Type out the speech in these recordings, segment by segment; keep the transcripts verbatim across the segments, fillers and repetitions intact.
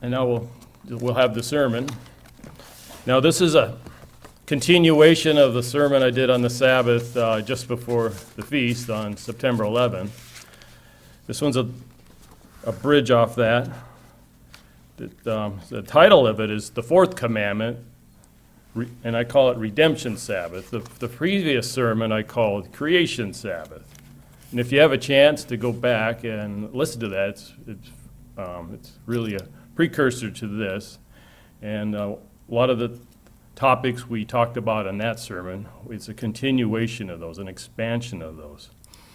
And now we'll, we'll have the sermon. Now this is a continuation of the sermon I did on the Sabbath uh, just before the feast on September eleventh. This one's a, a bridge off that. That, um, the title of it is The Fourth Commandment, re- and I call it Redemption Sabbath. The, the previous sermon I called Creation Sabbath. And if you have a chance to go back and listen to that, it's, it's, um, it's really a precursor to this. And uh, a lot of the topics we talked about in that sermon, it's a continuation of those, an expansion of those.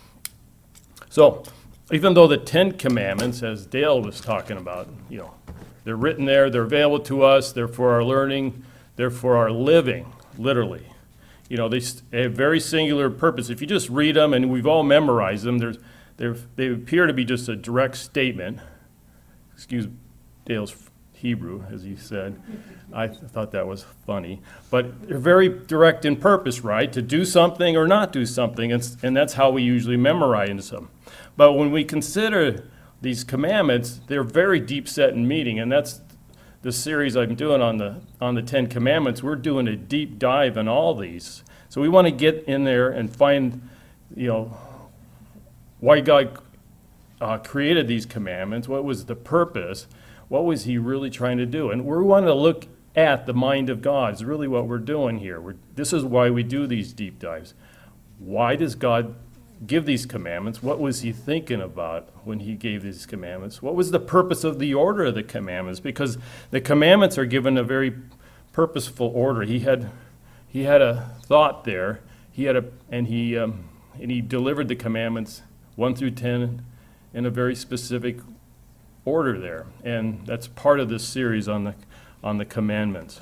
So, even though the Ten Commandments, as Dale was talking about, you know, they're written there, they're available to us, they're for our learning, they're for our living, literally. You know, they have very singular purpose. If you just read them, and we've all memorized them, there's, they appear to be just a direct statement. Excuse Dale's Hebrew, as he said. I th- thought that was funny. But they're very direct in purpose, right? To do something or not do something, and, and that's how we usually memorize them. But when we consider these commandments, they're very deep set in meaning, and that's the series I'm doing on the on the Ten Commandments. We're doing a deep dive in all these. So we want to get in there and find, you know, why God uh, created these commandments, what was the purpose, what was he really trying to do? And we want to look at the mind of God is really what we're doing here. We're, this is why we do these deep dives. Why does God give these commandments? What was he thinking about when he gave these commandments? What was the purpose of the order of the commandments? Because the commandments are given a very purposeful order. He had he had a thought there. He had a and he um, and he delivered the commandments one through ten in a very specific order there. And that's part of this series on the on the commandments.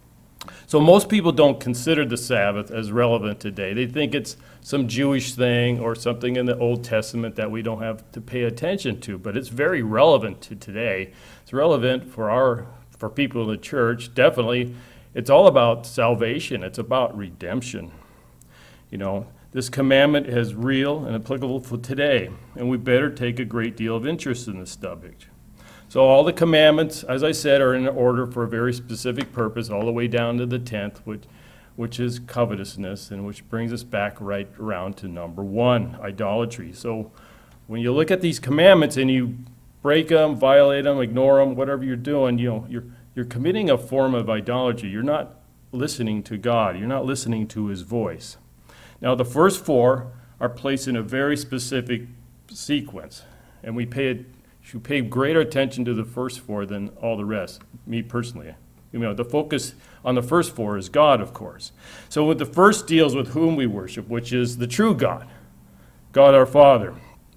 So most people don't consider the Sabbath as relevant today. They think it's some Jewish thing or something in the Old Testament that we don't have to pay attention to, but it's very relevant to today. It's relevant for our for people in the church. Definitely, it's all about salvation. It's about redemption. You know, this commandment is real and applicable for today, and we better take a great deal of interest in this subject. So all the commandments, as I said, are in order for a very specific purpose, all the way down to the tenth, which, which is covetousness, and which brings us back right around to number one, idolatry. So when you look at these commandments and you break them, violate them, ignore them, whatever you're doing, you know, you're you're committing a form of idolatry. You're not listening to God. You're not listening to his voice. Now, the first four are placed in a very specific sequence, and we pay it. Should pay greater attention to the first four than all the rest, me personally. You know, the focus on the first four is God, of course. So with the first deals with whom we worship, which is the true God, God our Father.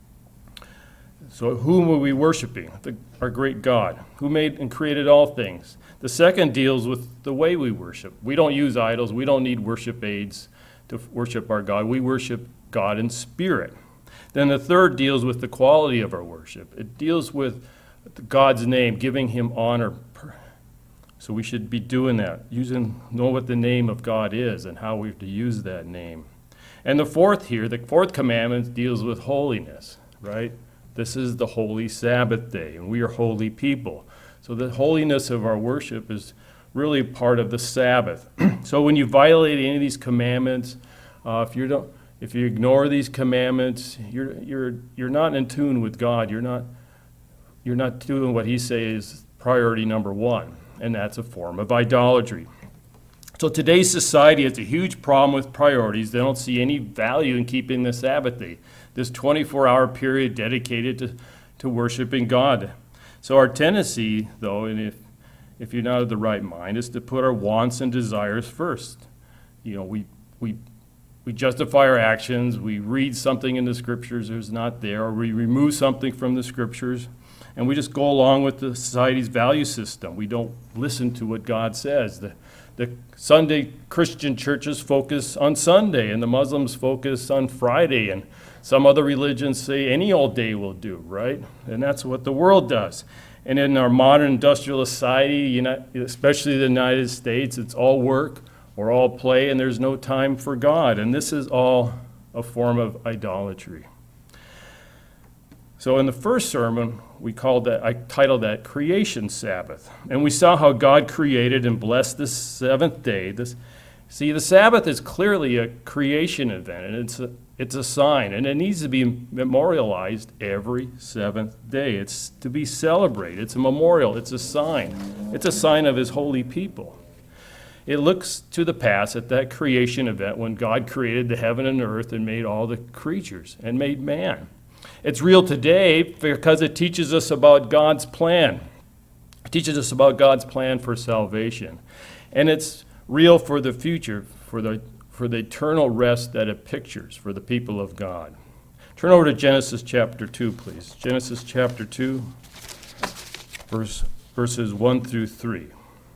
So whom are we worshiping? The, our great God, who made and created all things. The second deals with the way we worship. We don't use idols. We don't need worship aids to worship our God. We worship God in spirit. Then the third deals with the quality of our worship. It deals with God's name, giving him honor. So we should be doing that, using, know what the name of God is and how we're to use that name. And the fourth here, the fourth commandment deals with holiness, right? This is the holy Sabbath day, and we are holy people. So the holiness of our worship is really part of the Sabbath. So when you violate any of these commandments, uh, if you don't, If you ignore these commandments, you're you're you're not in tune with God. You're not you're not doing what he says is priority number one, and that's a form of idolatry. So today's society has a huge problem with priorities. They don't see any value in keeping the Sabbath day, this twenty-four hour period dedicated to, to worshiping God. So our tendency, though, and if if you're not of the right mind, is to put our wants and desires first. You know, we we We justify our actions, we read something in the scriptures that's not there, or we remove something from the scriptures, and we just go along with the society's value system. We don't listen to what God says. The, the Sunday Christian churches focus on Sunday, and the Muslims focus on Friday, and some other religions say any old day will do, right? And that's what the world does. And in our modern industrial society, especially the United States, it's all work, or all play, and there's no time for God. And this is all a form of idolatry. So in the first sermon, we called that, I titled that Creation Sabbath. And we saw how God created and blessed the seventh day. This, see, the Sabbath is clearly a creation event, and it's a, it's a sign, and it needs to be memorialized every seventh day. It's to be celebrated. It's a memorial. It's a sign. It's a sign of his holy people. It looks to the past at that creation event when God created the heaven and earth and made all the creatures and made man. It's real today because it teaches us about God's plan. It teaches us about God's plan for salvation. And it's real for the future, for the, for the eternal rest that it pictures for the people of God. Turn over to Genesis chapter two, please. Genesis chapter two, verse, verses one through three.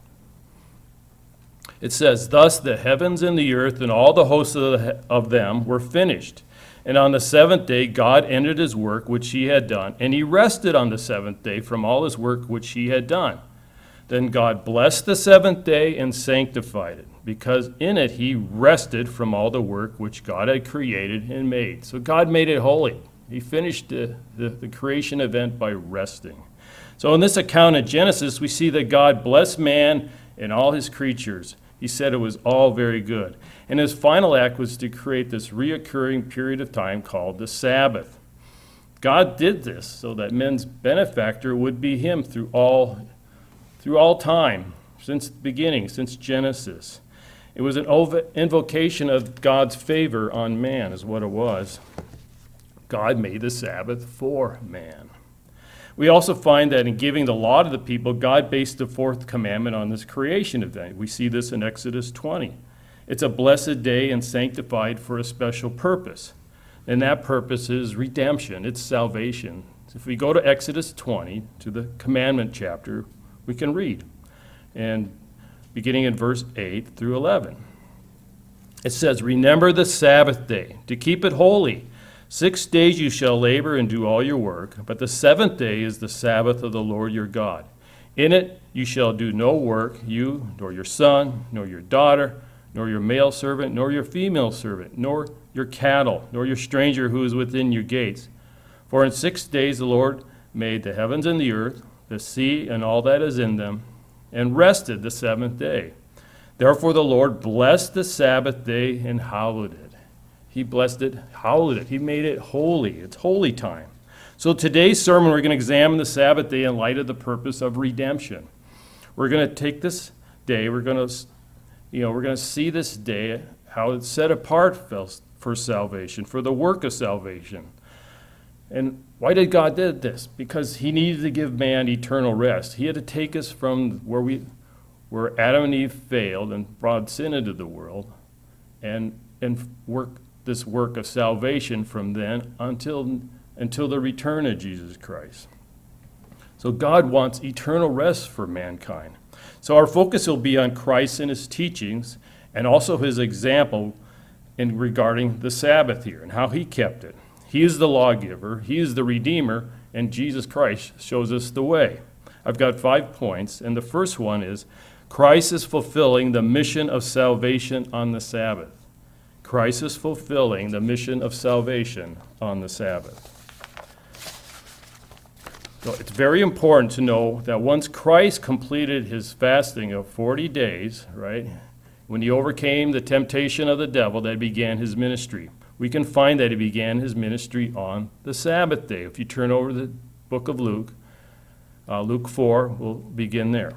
It says, "Thus the heavens and the earth and all the hosts of, the, of them were finished. And on the seventh day God ended his work which he had done, and he rested on the seventh day from all his work which he had done. Then God blessed the seventh day and sanctified it, because in it he rested from all the work which God had created and made." So God made it holy. He finished the, the, the creation event by resting. So in this account in Genesis, we see that God blessed man and all his creatures. He said it was all very good. And his final act was to create this reoccurring period of time called the Sabbath. God did this so that men's benefactor would be him through all, through all time, since the beginning, since Genesis. It was an invocation of God's favor on man, is what it was. God made the Sabbath for man. We also find that in giving the law to the people, God based the fourth commandment on this creation event. We see this in Exodus twenty. It's a blessed day and sanctified for a special purpose. And that purpose is redemption. It's salvation. If we go to Exodus twenty, to the commandment chapter, we can read. And beginning in verse eight through eleven. It says, "Remember the Sabbath day, to keep it holy. Six days you shall labor and do all your work, but the seventh day is the Sabbath of the Lord your God. In it you shall do no work, you, nor your son, nor your daughter, nor your male servant, nor your female servant, nor your cattle, nor your stranger who is within your gates. For in six days the Lord made the heavens and the earth, the sea and all that is in them, and rested the seventh day. Therefore the Lord blessed the Sabbath day and hallowed it." He blessed it, hallowed it. He made it holy. It's holy time. So today's sermon, we're going to examine the Sabbath day in light of the purpose of redemption. We're going to take this day, we're going to, you know, we're going to see this day, how it's set apart for salvation, for the work of salvation. And why did God do this? Because he needed to give man eternal rest. He had to take us from where we, where Adam and Eve failed and brought sin into the world, and and work this work of salvation from then until until the return of Jesus Christ. So God wants eternal rest for mankind. So our focus will be on Christ and his teachings, and also his example in regarding the Sabbath here and how he kept it. He is the lawgiver, he is the redeemer, and Jesus Christ shows us the way. I've got five points, and the first one is Christ is fulfilling the mission of salvation on the Sabbath. Christ is fulfilling the mission of salvation on the Sabbath. So it's very important to know that once Christ completed his fasting of forty days, right, when he overcame the temptation of the devil, that began his ministry. We can find that he began his ministry on the Sabbath day. If you turn over to the book of Luke, uh, Luke four, we'll begin there.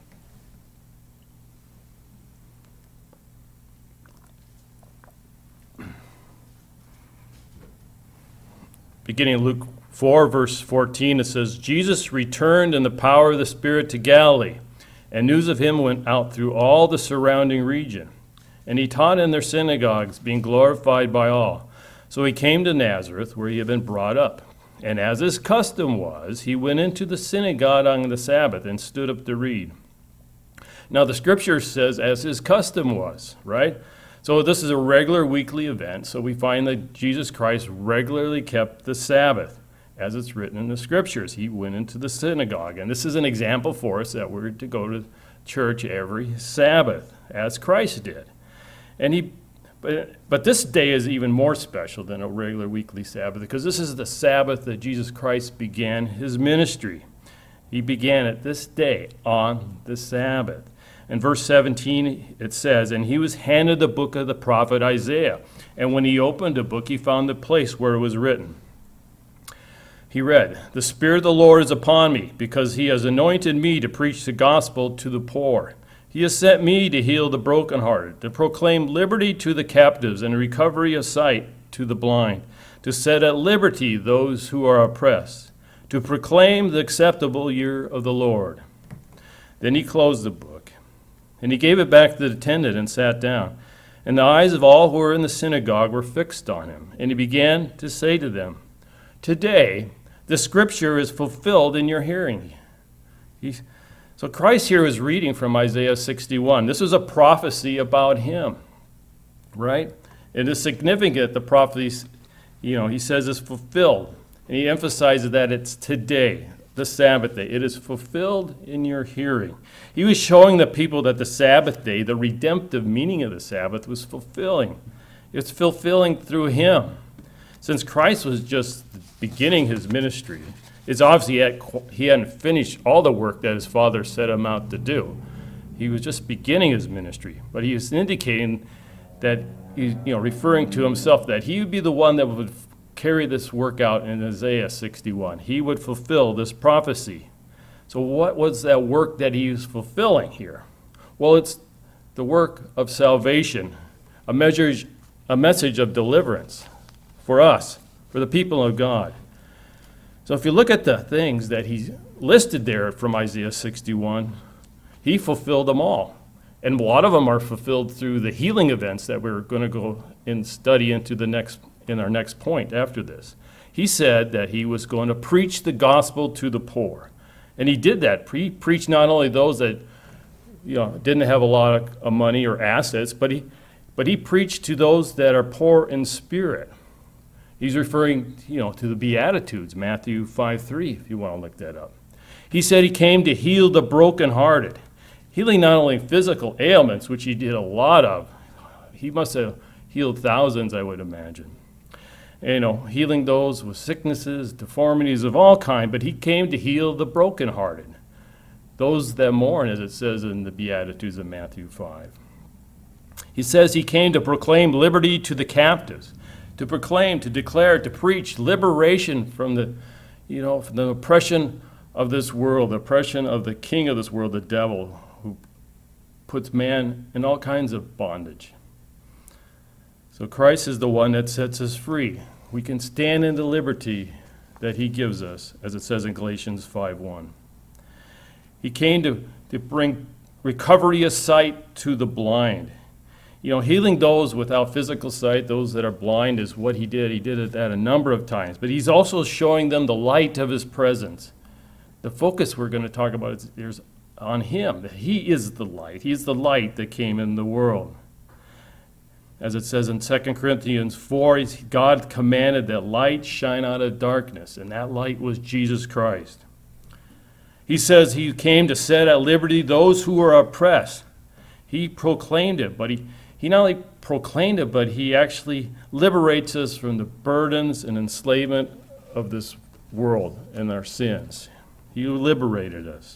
Beginning of Luke four, verse fourteen, it says, "Jesus returned in the power of the Spirit to Galilee, and news of him went out through all the surrounding region. And he taught in their synagogues, being glorified by all. So he came to Nazareth, where he had been brought up. And as his custom was, he went into the synagogue on the Sabbath and stood up to read." Now the scripture says, as his custom was, right? So this is a regular weekly event, so we find that Jesus Christ regularly kept the Sabbath, as it's written in the scriptures. He went into the synagogue, and this is an example for us that we're to go to church every Sabbath, as Christ did. And he But, but this day is even more special than a regular weekly Sabbath because this is the Sabbath that Jesus Christ began his ministry. He began it this day on the Sabbath. In verse seventeen, it says, "And he was handed the book of the prophet Isaiah. And when he opened the book, he found the place where it was written. He read, 'The Spirit of the Lord is upon me, because he has anointed me to preach the gospel to the poor. He has sent me to heal the brokenhearted, to proclaim liberty to the captives and recovery of sight to the blind, to set at liberty those who are oppressed, to proclaim the acceptable year of the Lord.' Then he closed the book, and he gave it back to the attendant and sat down. And the eyes of all who were in the synagogue were fixed on him. And he began to say to them, 'Today the scripture is fulfilled in your hearing.'" He, so Christ here is reading from Isaiah sixty-one. This was a prophecy about him, right? It is significant the prophecy, you know, he says is fulfilled. And he emphasizes that it's today, the Sabbath day. It is fulfilled in your hearing. He was showing the people that the Sabbath day, the redemptive meaning of the Sabbath, was fulfilling. It's fulfilling through him. Since Christ was just beginning his ministry, it's obviously he, had, he hadn't finished all the work that his Father set him out to do. He was just beginning his ministry, but he was indicating that, he, you know, referring to himself, that he would be the one that would carry this work out in Isaiah sixty-one. He would fulfill this prophecy. So what was that work that he was fulfilling here? Well, it's the work of salvation, a measure, a message of deliverance for us, for the people of God. So if you look at the things that he listed there from Isaiah sixty-one, he fulfilled them all. And a lot of them are fulfilled through the healing events that we're going to go and study into the next in our next point after this. He said that he was going to preach the gospel to the poor. And he did that. He preached not only those that, you know, didn't have a lot of, of money or assets, but he, but he preached to those that are poor in spirit. He's referring, you know, to the Beatitudes, Matthew five three, if you want to look that up. He said he came to heal the brokenhearted, healing not only physical ailments, which he did a lot of. He must have healed thousands, I would imagine. You know, healing those with sicknesses, deformities of all kind, but he came to heal the brokenhearted, those that mourn, as it says in the Beatitudes of Matthew five. He says he came to proclaim liberty to the captives, to proclaim, to declare, to preach liberation from the, you know, from the oppression of this world, the oppression of the king of this world, the devil, who puts man in all kinds of bondage. So Christ is the one that sets us free. We can stand in the liberty that he gives us, as it says in Galatians five one. He came to, to bring recovery of sight to the blind. You know, healing those without physical sight, those that are blind, is what he did. He did it that a number of times. But he's also showing them the light of his presence. The focus we're going to talk about is, is on him, that he is the light. He is the light that came in the world. As it says in Second Corinthians four, God commanded that light shine out of darkness, and that light was Jesus Christ. He says he came to set at liberty those who are oppressed. He proclaimed it, but he, he not only proclaimed it, but he actually liberates us from the burdens and enslavement of this world and our sins. He liberated us.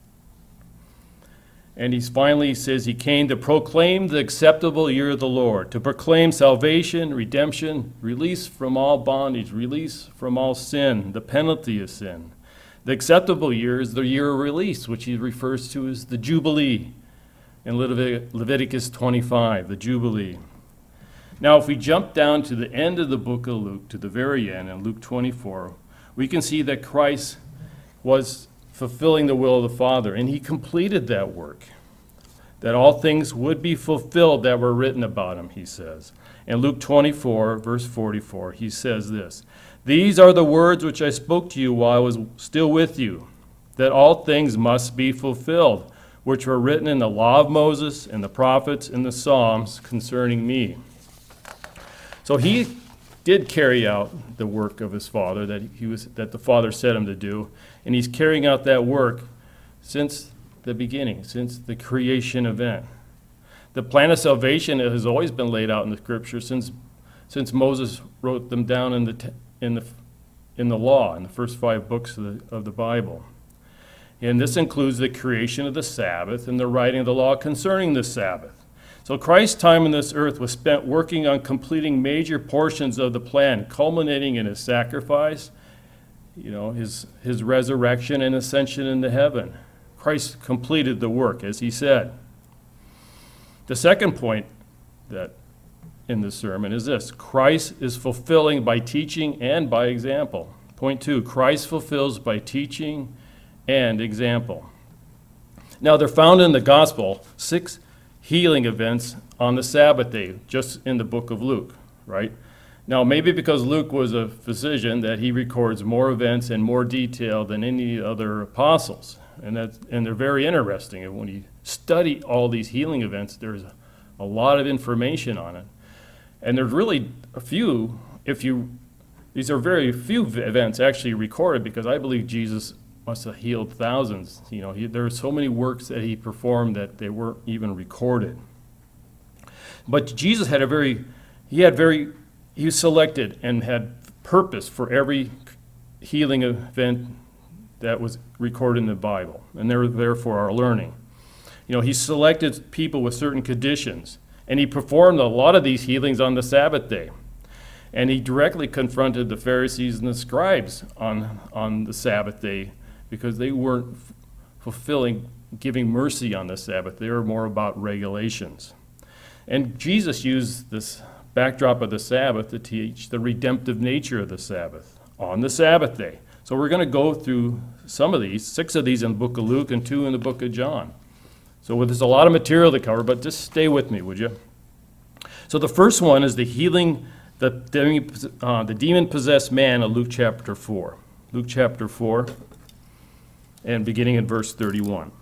And he finally says he came to proclaim the acceptable year of the Lord, to proclaim salvation, redemption, release from all bondage, release from all sin, the penalty of sin. The acceptable year is the year of release, which he refers to as the Jubilee in Levit- Leviticus twenty-five, the Jubilee. Now, if we jump down to the end of the book of Luke, to the very end, in Luke twenty-four, we can see that Christ was fulfilling the will of the Father, and he completed that work, that all things would be fulfilled that were written about him, he says. In Luke twenty-four, verse forty-four, he says this, "These are the words which I spoke to you while I was still with you, that all things must be fulfilled, which were written in the law of Moses and the prophets and the Psalms concerning me." So he did carry out the work of his Father that he was that the Father set him to do, and he's carrying out that work since the beginning, since the creation event. The plan of salvation has always been laid out in the Scripture since since Moses wrote them down in the te- in the in the law, in the first five books of the, of the Bible. And this includes the creation of the Sabbath and the writing of the law concerning the Sabbath. So Christ's time on this earth was spent working on completing major portions of the plan, culminating in his sacrifice, you know, his, his resurrection and ascension into heaven. Christ completed the work, as he said. The second point that in this sermon is this: Christ is fulfilling by teaching and by example. Point two, Christ fulfills by teaching and example. Now, they're found in the gospel, six healing events on the Sabbath day, just in the book of Luke, right? Now, maybe because Luke was a physician that he records more events in more detail than any other apostles. And that's, and they're very interesting. And when you study all these healing events, there's a, a lot of information on it. And there's really a few, if you, these are very few events actually recorded, because I believe Jesus must have healed thousands. You know, he, there are so many works that he performed that they weren't even recorded. But Jesus had a very, he had very, he was selected and had purpose for every healing event that was recorded in the Bible, and they're there for our learning. You know, he selected people with certain conditions, and he performed a lot of these healings on the Sabbath day. And he directly confronted the Pharisees and the scribes on, on the Sabbath day, because they weren't f- fulfilling, giving mercy on the Sabbath. They were more about regulations. And Jesus used this backdrop of the Sabbath to teach the redemptive nature of the Sabbath on the Sabbath day. So we're going to go through some of these, six of these in the book of Luke and two in the book of John. So there's a lot of material to cover, but just stay with me, would you? So the first one is the healing, the, demi, uh, the demon-possessed man of Luke chapter four. Luke chapter four, and beginning in verse thirty-one.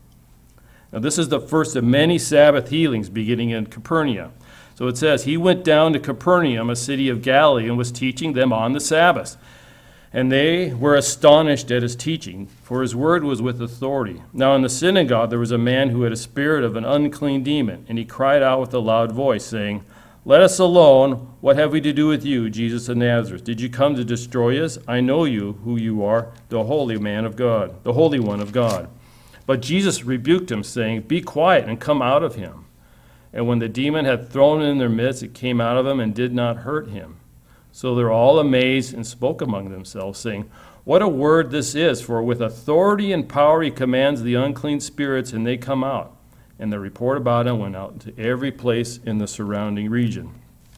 Now this is the first of many Sabbath healings beginning in Capernaum. So it says, he went down to Capernaum, a city of Galilee, and was teaching them on the Sabbath. And they were astonished at his teaching, for his word was with authority. Now in the synagogue there was a man who had a spirit of an unclean demon, and he cried out with a loud voice, saying, "Let us alone. What have we to do with you, Jesus of Nazareth? Did you come to destroy us? I know you, who you are, the holy man of God, the Holy One of God." But Jesus rebuked him, saying, "Be quiet and come out of him." And when the demon had thrown it in their midst, it came out of him and did not hurt him. So they were all amazed and spoke among themselves, saying, "What a word this is, for with authority and power he commands the unclean spirits, and they come out." And the report about him went out into every place in the surrounding region.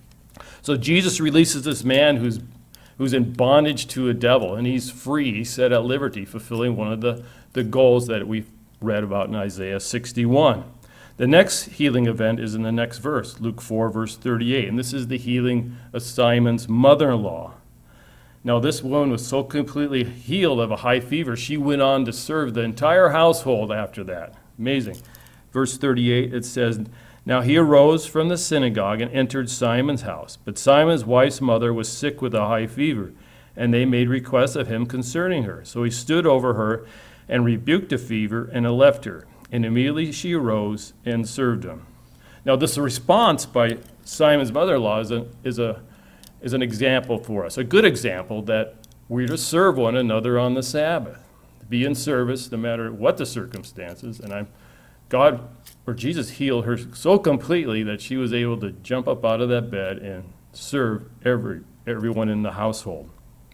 So Jesus releases this man who's who's in bondage to a devil, and he's free, he's set at liberty, fulfilling one of the, the goals that we've read about in Isaiah sixty-one. The next healing event is in the next verse, Luke four, verse thirty-eight, and this is the healing of Simon's mother-in-law. Now, this woman was so completely healed of a high fever, she went on to serve the entire household after that. Amazing. Verse thirty-eight, it says, "Now he arose from the synagogue and entered Simon's house. But Simon's wife's mother was sick with a high fever, and they made request of him concerning her. So he stood over her and rebuked the fever, and it left her. And immediately she arose and served him." Now, this response by Simon's mother-in-law is, a, is, a, is an example for us, a good example that we're to serve one another on the Sabbath, to be in service no matter what the circumstances. And I'm, God, or Jesus healed her so completely that she was able to jump up out of that bed and serve every everyone in the household.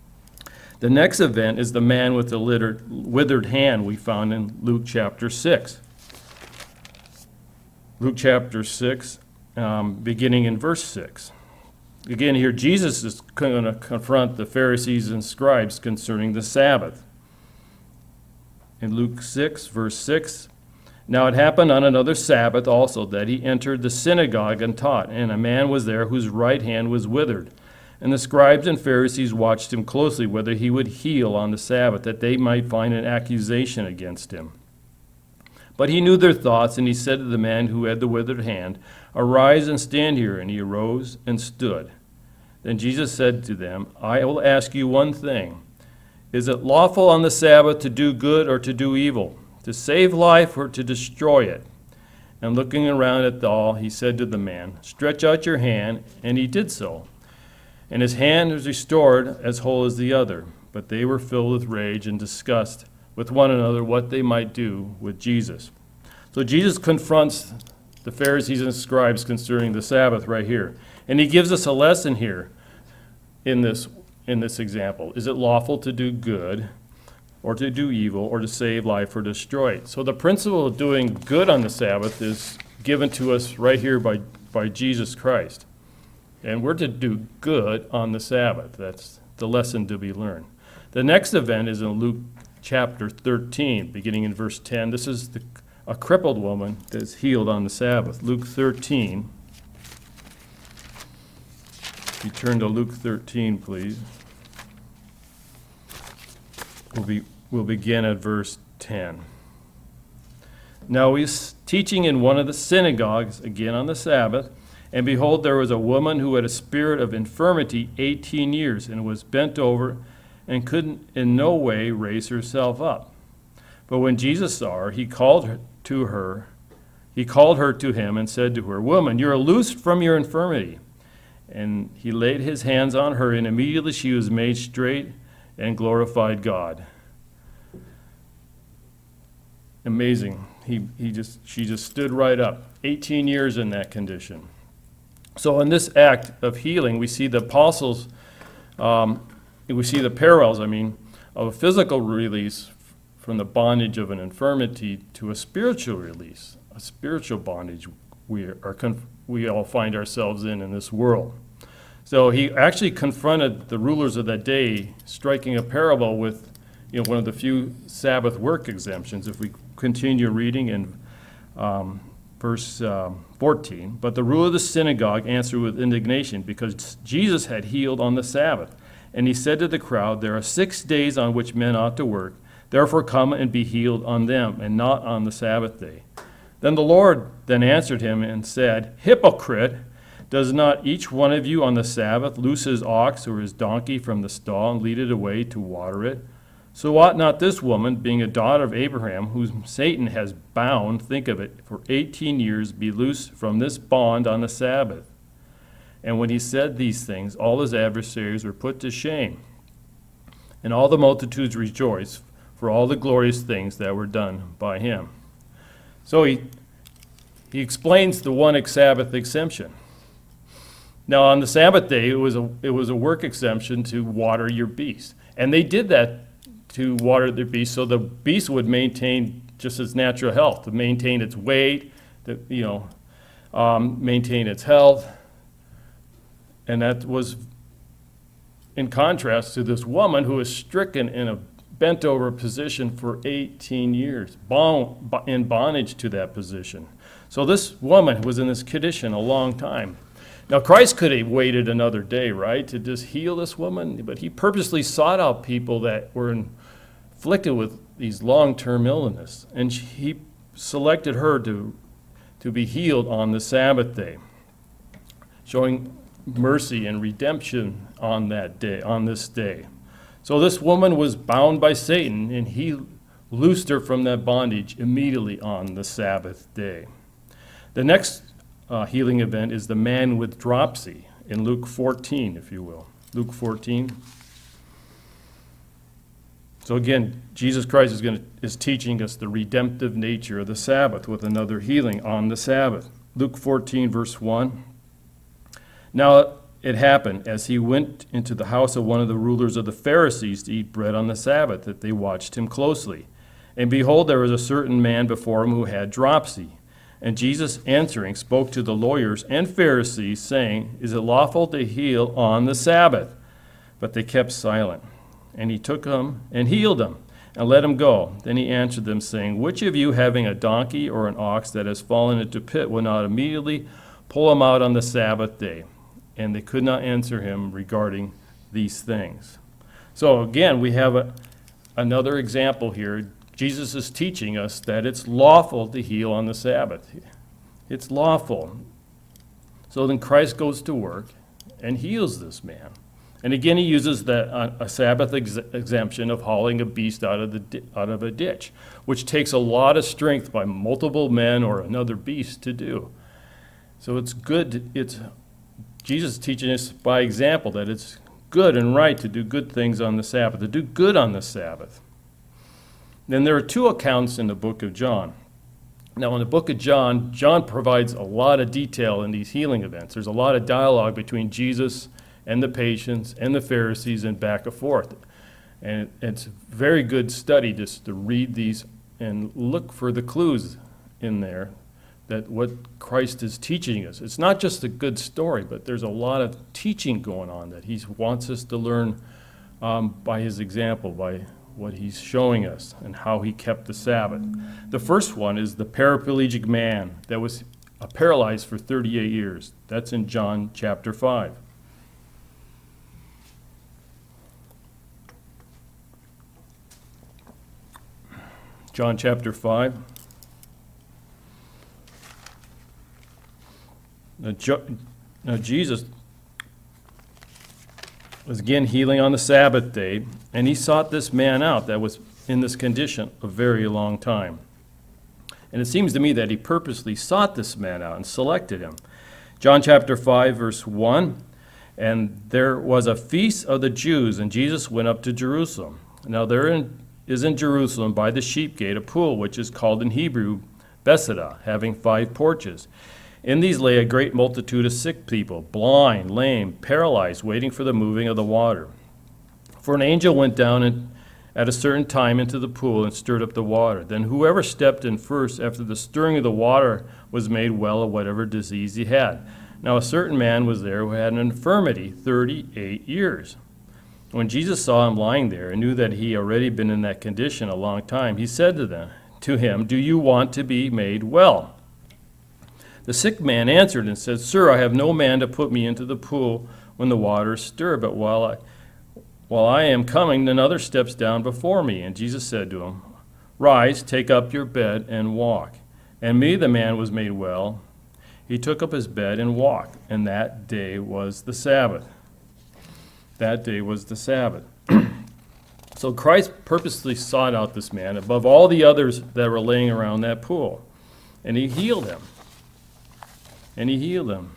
The next event is the man with the littered, withered hand we found in Luke chapter six. Luke chapter six, um, beginning in verse six. Again, here Jesus is going to confront the Pharisees and scribes concerning the Sabbath. In Luke six, verse six, "Now it happened on another Sabbath also that he entered the synagogue and taught, and a man was there whose right hand was withered. And the scribes and Pharisees watched him closely, whether he would heal on the Sabbath, that they might find an accusation against him. But he knew their thoughts, and he said to the man who had the withered hand, 'Arise and stand here.' And he arose and stood. Then Jesus said to them, 'I will ask you one thing. Is it lawful on the Sabbath to do good or to do evil, to save life or to destroy it?' And looking around at all, he said to the man, "Stretch out your hand," and he did so. And his hand was restored as whole as the other. But they were filled with rage and discussed with one another what they might do with Jesus. So Jesus confronts the Pharisees and scribes concerning the Sabbath right here. And he gives us a lesson here in this, in this example. Is it lawful to do good or to do evil, or to save life or destroy it? So the principle of doing good on the Sabbath is given to us right here by, by Jesus Christ. And we're to do good on the Sabbath. That's the lesson to be learned. The next event is in Luke chapter thirteen, beginning in verse ten. This is the, a crippled woman that's healed on the Sabbath. Luke thirteen. You turn to Luke thirteen, please. We'll, be, we'll begin at verse ten. Now he was teaching in one of the synagogues, again on the Sabbath, and behold, there was a woman who had a spirit of infirmity eighteen years, and was bent over, and could in no way raise herself up. But when Jesus saw her, he called her to her, he called her to him, and said to her, "Woman, you are loosed from your infirmity." And he laid his hands on her, and immediately she was made straight and glorified God. Amazing. He, he just, she just stood right up. eighteen years in that condition. So in this act of healing, we see the apostles, um, we see the parallels, I mean, of a physical release from the bondage of an infirmity to a spiritual release, a spiritual bondage we are conf- we all find ourselves in in this world. So he actually confronted the rulers of that day, striking a parallel with, you know, one of the few Sabbath work exemptions. If we continue reading in um, verse um, fourteen, but the ruler of the synagogue answered with indignation because Jesus had healed on the Sabbath. And he said to the crowd, "There are six days on which men ought to work. Therefore come and be healed on them, and not on the Sabbath day." Then the Lord then answered him and said, "Hypocrite, does not each one of you on the Sabbath loose his ox or his donkey from the stall and lead it away to water it? So ought not this woman, being a daughter of Abraham, whom Satan has bound, think of it, for eighteen years, be loosed from this bond on the Sabbath?" And when he said these things, all his adversaries were put to shame. And all the multitudes rejoiced for all the glorious things that were done by him. So he, he explains the one Sabbath exemption. Now on the Sabbath day, it was a it was a work exemption to water your beast, and they did that to water their beast so the beast would maintain just its natural health, to maintain its weight, to, you know, um, maintain its health, and that was in contrast to this woman who was stricken in a bent over position for eighteen years, bound in bondage to that position. So this woman was in this condition a long time. Now, Christ could have waited another day, right, to just heal this woman, but he purposely sought out people that were inflicted with these long-term illness, and he selected her to, to be healed on the Sabbath day, showing mercy and redemption on that day, on this day. So this woman was bound by Satan, and he loosed her from that bondage immediately on the Sabbath day. The next Uh, healing event is the man with dropsy in Luke fourteen, if you will. Luke fourteen. So again, Jesus Christ is going to, is teaching us the redemptive nature of the Sabbath with another healing on the Sabbath. Luke fourteen, verse one. Now it happened, as he went into the house of one of the rulers of the Pharisees to eat bread on the Sabbath, that they watched him closely. And behold, there was a certain man before him who had dropsy. And Jesus answering spoke to the lawyers and Pharisees, saying, "Is it lawful to heal on the Sabbath?" But they kept silent. And he took him and healed him, and let him go. Then he answered them, saying, "Which of you, having a donkey or an ox that has fallen into a pit, will not immediately pull him out on the Sabbath day?" And they could not answer him regarding these things. So again, we have a, another example here. Jesus is teaching us that it's lawful to heal on the Sabbath. It's lawful. So then Christ goes to work and heals this man. And again, he uses the, uh, a Sabbath ex- exemption of hauling a beast out of, the di- out of a ditch, which takes a lot of strength by multiple men or another beast to do. So it's good, it's Jesus is teaching us by example that it's good and right to do good things on the Sabbath, to do good on the Sabbath. Then there are two accounts in the book of John. Now, in the book of John, John provides a lot of detail in these healing events. There's a lot of dialogue between Jesus and the patients and the Pharisees and back and forth. And it's very good study just to read these and look for the clues in there that what Christ is teaching us. It's not just a good story, but there's a lot of teaching going on that he wants us to learn um, by his example, by what he's showing us and how he kept the Sabbath. The first one is the paraplegic man that was paralyzed for thirty-eight years. That's in John chapter five. John chapter five. Now, jo- now Jesus was again healing on the Sabbath day, and he sought this man out that was in this condition a very long time. And it seems to me that he purposely sought this man out and selected him. John chapter five, verse one, and there was a feast of the Jews, and Jesus went up to Jerusalem. Now there in, is in Jerusalem by the sheep gate a pool, which is called in Hebrew Bethesda, having five porches. In these lay a great multitude of sick people, blind, lame, paralyzed, waiting for the moving of the water. For an angel went down and, at a certain time into the pool and stirred up the water. Then whoever stepped in first after the stirring of the water was made well of whatever disease he had. Now a certain man was there who had an infirmity thirty-eight years. When Jesus saw him lying there and knew that he had already been in that condition a long time, he said to them, to him, "Do you want to be made well?" The sick man answered and said, "Sir, I have no man to put me into the pool when the water is stirred, but while I, while I am coming, another steps down before me." And Jesus said to him, "Rise, take up your bed and walk." And immediately the man was made well. He took up his bed and walked, and that day was the Sabbath. That day was the Sabbath. So Christ purposely sought out this man above all the others that were laying around that pool, and he healed him. And he healed him.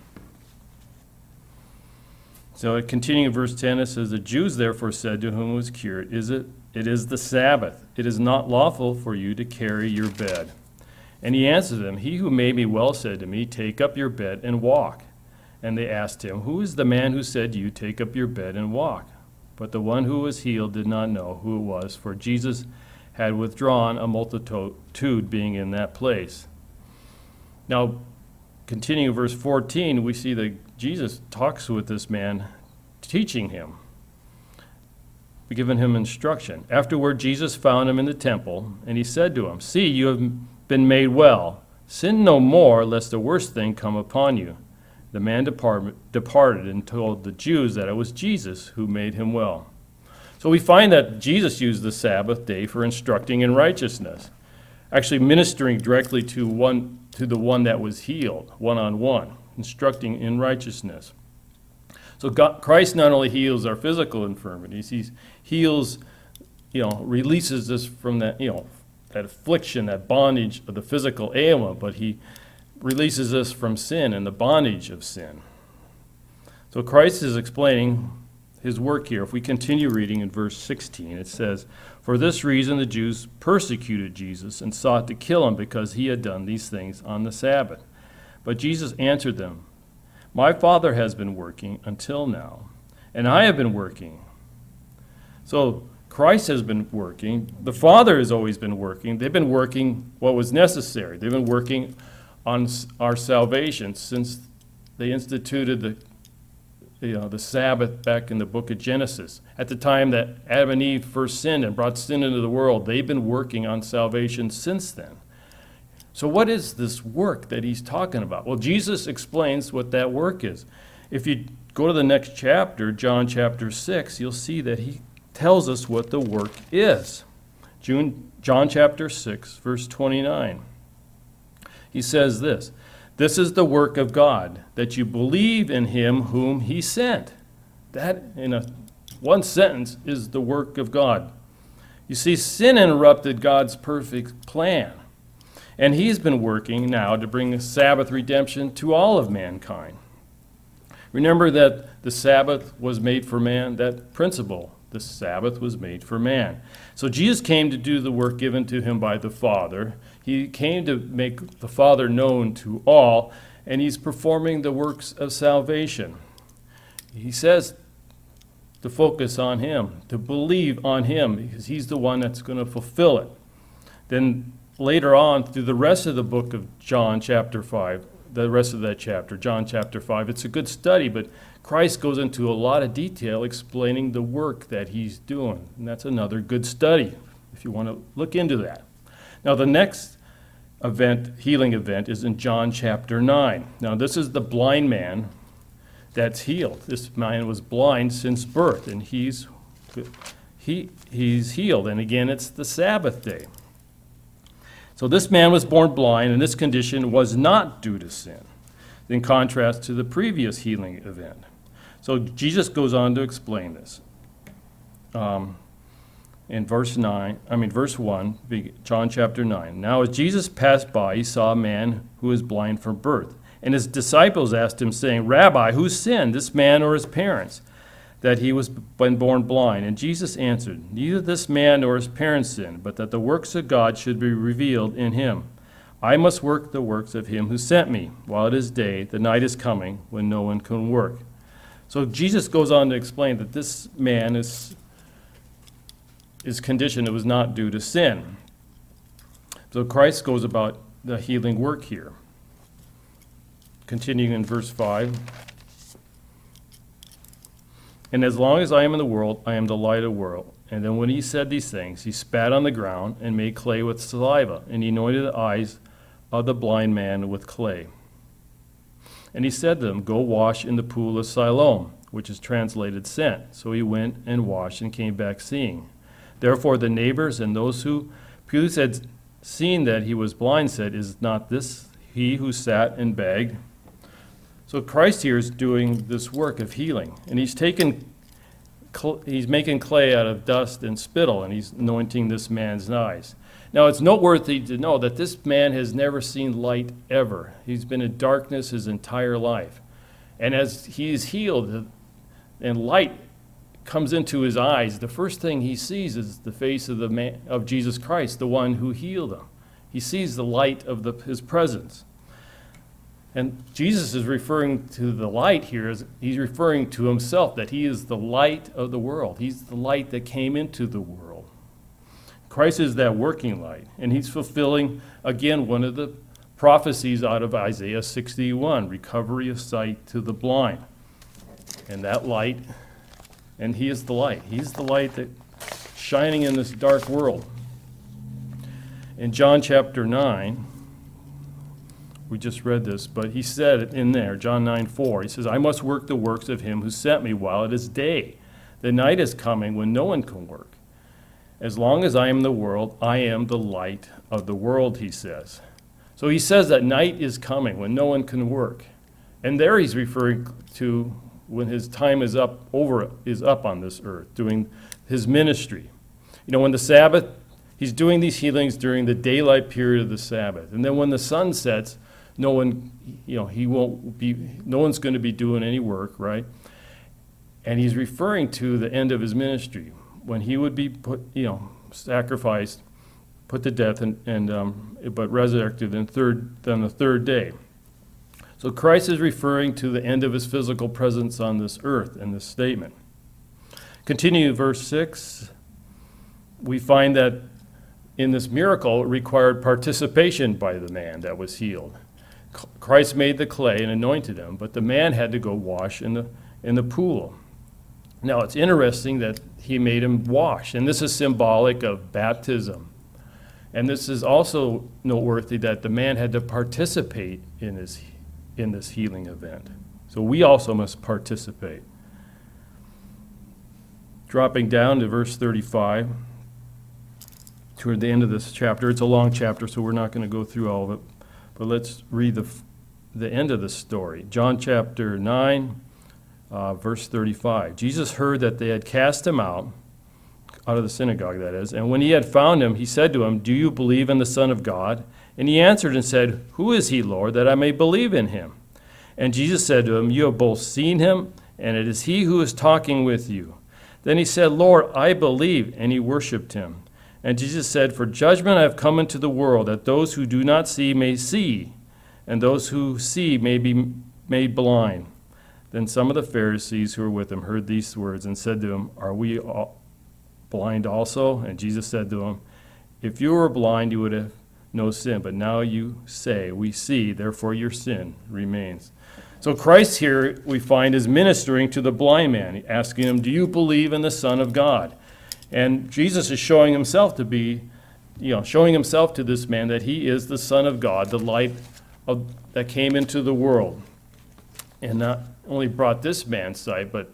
So continuing in verse ten, it says, "The Jews therefore said to whom was cured, Is it, it is the Sabbath. It is not lawful for you to carry your bed." And he answered them, "He who made me well said to me, Take up your bed and walk." And they asked him, "Who is the man who said to you, Take up your bed and walk?" But the one who was healed did not know who it was, for Jesus had withdrawn, a multitude being in that place. Now, continuing verse fourteen, we see that Jesus talks with this man, teaching him, giving him instruction. Afterward, Jesus found him in the temple, and he said to him, "See, you have been made well. Sin no more, lest the worst thing come upon you." The man depart, departed and told the Jews that it was Jesus who made him well. So we find that Jesus used the Sabbath day for instructing in righteousness, actually ministering directly to one to the one that was healed, one-on-one, instructing in righteousness. So God, Christ not only heals our physical infirmities, he heals, you know, releases us from that, you know, that affliction, that bondage of the physical ailment, but he releases us from sin and the bondage of sin. So Christ is explaining his work here. If we continue reading in verse sixteen, it says, "For this reason the Jews persecuted Jesus and sought to kill him because he had done these things on the Sabbath. But Jesus answered them, 'My Father has been working until now, and I have been working.'" So Christ has been working. The Father has always been working. They've been working what was necessary. They've been working on our salvation since they instituted the you know, the Sabbath back in the book of Genesis. At the time that Adam and Eve first sinned and brought sin into the world, they've been working on salvation since then. So what is this work that he's talking about? Well, Jesus explains what that work is. If you go to the next chapter, John chapter six, you'll see that he tells us what the work is. June, John chapter six, verse twenty-nine. He says this, "This is the work of God, that you believe in him whom he sent." That, in a one sentence, is the work of God. You see, sin interrupted God's perfect plan. And he's been working now to bring Sabbath redemption to all of mankind. Remember that the Sabbath was made for man, that principle, the Sabbath was made for man. So Jesus came to do the work given to him by the Father. He came to make the Father known to all, and he's performing the works of salvation. He says to focus on him, to believe on him, because he's the one that's going to fulfill it. Then later on, through the rest of the book of John chapter five, the rest of that chapter, John chapter five, it's a good study, but Christ goes into a lot of detail explaining the work that he's doing. And that's another good study, if you want to look into that. Now, the next event, healing event, is in John chapter nine. Now, this is the blind man that's healed. This man was blind since birth, and he's, he, he's healed. And again, it's the Sabbath day. So this man was born blind, and this condition was not due to sin, in contrast to the previous healing event. So Jesus goes on to explain this. Um, in verse nine, I mean verse one, John chapter nine. Now as Jesus passed by, he saw a man who was blind from birth. And his disciples asked him, saying, Rabbi, who sinned, this man or his parents, that he was been born blind? And Jesus answered, neither this man nor his parents sinned, but that the works of God should be revealed in him. I must work the works of him who sent me. While it is day, the night is coming when no one can work. So Jesus goes on to explain that this man is his condition, it was not due to sin. So Christ goes about the healing work here. Continuing in verse five. And as long as I am in the world, I am the light of the world. And then when he said these things, he spat on the ground and made clay with saliva, and he anointed the eyes of the blind man with clay. And he said to them, go wash in the pool of Siloam, which is translated sent. So he went and washed and came back seeing. Therefore the neighbors and those who Peter had seen that he was blind said, is not this he who sat and begged? So Christ here is doing this work of healing, and he's taken, he's making clay out of dust and spittle, and he's anointing this man's eyes. Now it's noteworthy to know that this man has never seen light ever. He's been in darkness his entire life. And as he is healed and light comes into his eyes, the first thing he sees is the face of the man, of Jesus Christ, the one who healed him. He sees the light of the, his presence. And Jesus is referring to the light here, as he's referring to himself, that he is the light of the world. He's the light that came into the world. Christ is that working light, and he's fulfilling, again, one of the prophecies out of Isaiah sixty-one, recovery of sight to the blind. And that light, and he is the light. He's the light that shining in this dark world. In John chapter nine, we just read this, but he said it in there, John nine four. He says, I must work the works of him who sent me while it is day. The night is coming when no one can work. As long as I am in the world, I am the light of the world, he says. So he says that night is coming when no one can work. And there he's referring to when his time is up, over, is up on this earth, doing his ministry. You know, when the Sabbath, he's doing these healings during the daylight period of the Sabbath. And then when the sun sets, no one, you know, he won't be, no one's going to be doing any work, right? And he's referring to the end of his ministry, when he would be put, you know, sacrificed, put to death, and, and um, but resurrected in third, on the third day. So Christ is referring to the end of his physical presence on this earth in this statement. Continue verse six. We find that in this miracle, it required participation by the man that was healed. Christ made the clay and anointed him, but the man had to go wash in the, in the pool. Now, it's interesting that he made him wash, and this is symbolic of baptism. And this is also noteworthy that the man had to participate in this, in this healing event. So we also must participate. Dropping down to verse thirty-five, toward the end of this chapter. It's a long chapter, so we're not going to go through all of it. But let's read the, the end of the story. John chapter nine, uh, verse thirty-five. Jesus heard that they had cast him out, out of the synagogue, that is, and when he had found him, he said to him, "Do you believe in the Son of God?" And he answered and said, "Who is he, Lord, that I may believe in him?" And Jesus said to him, "You have both seen him, and it is he who is talking with you." Then he said, "Lord, I believe," and he worshipped him. And Jesus said, "For judgment I have come into the world, that those who do not see may see, and those who see may be made blind." Then some of the Pharisees who were with him heard these words and said to him, "Are we all blind also?" And Jesus said to him, "If you were blind, you would have no sin, but now you say, 'We see,' therefore your sin remains." So Christ here, we find, is ministering to the blind man, asking him, "Do you believe in the Son of God?" And Jesus is showing himself to be, you know, showing himself to this man that he is the Son of God, the light of, that came into the world, and not only brought this man sight, but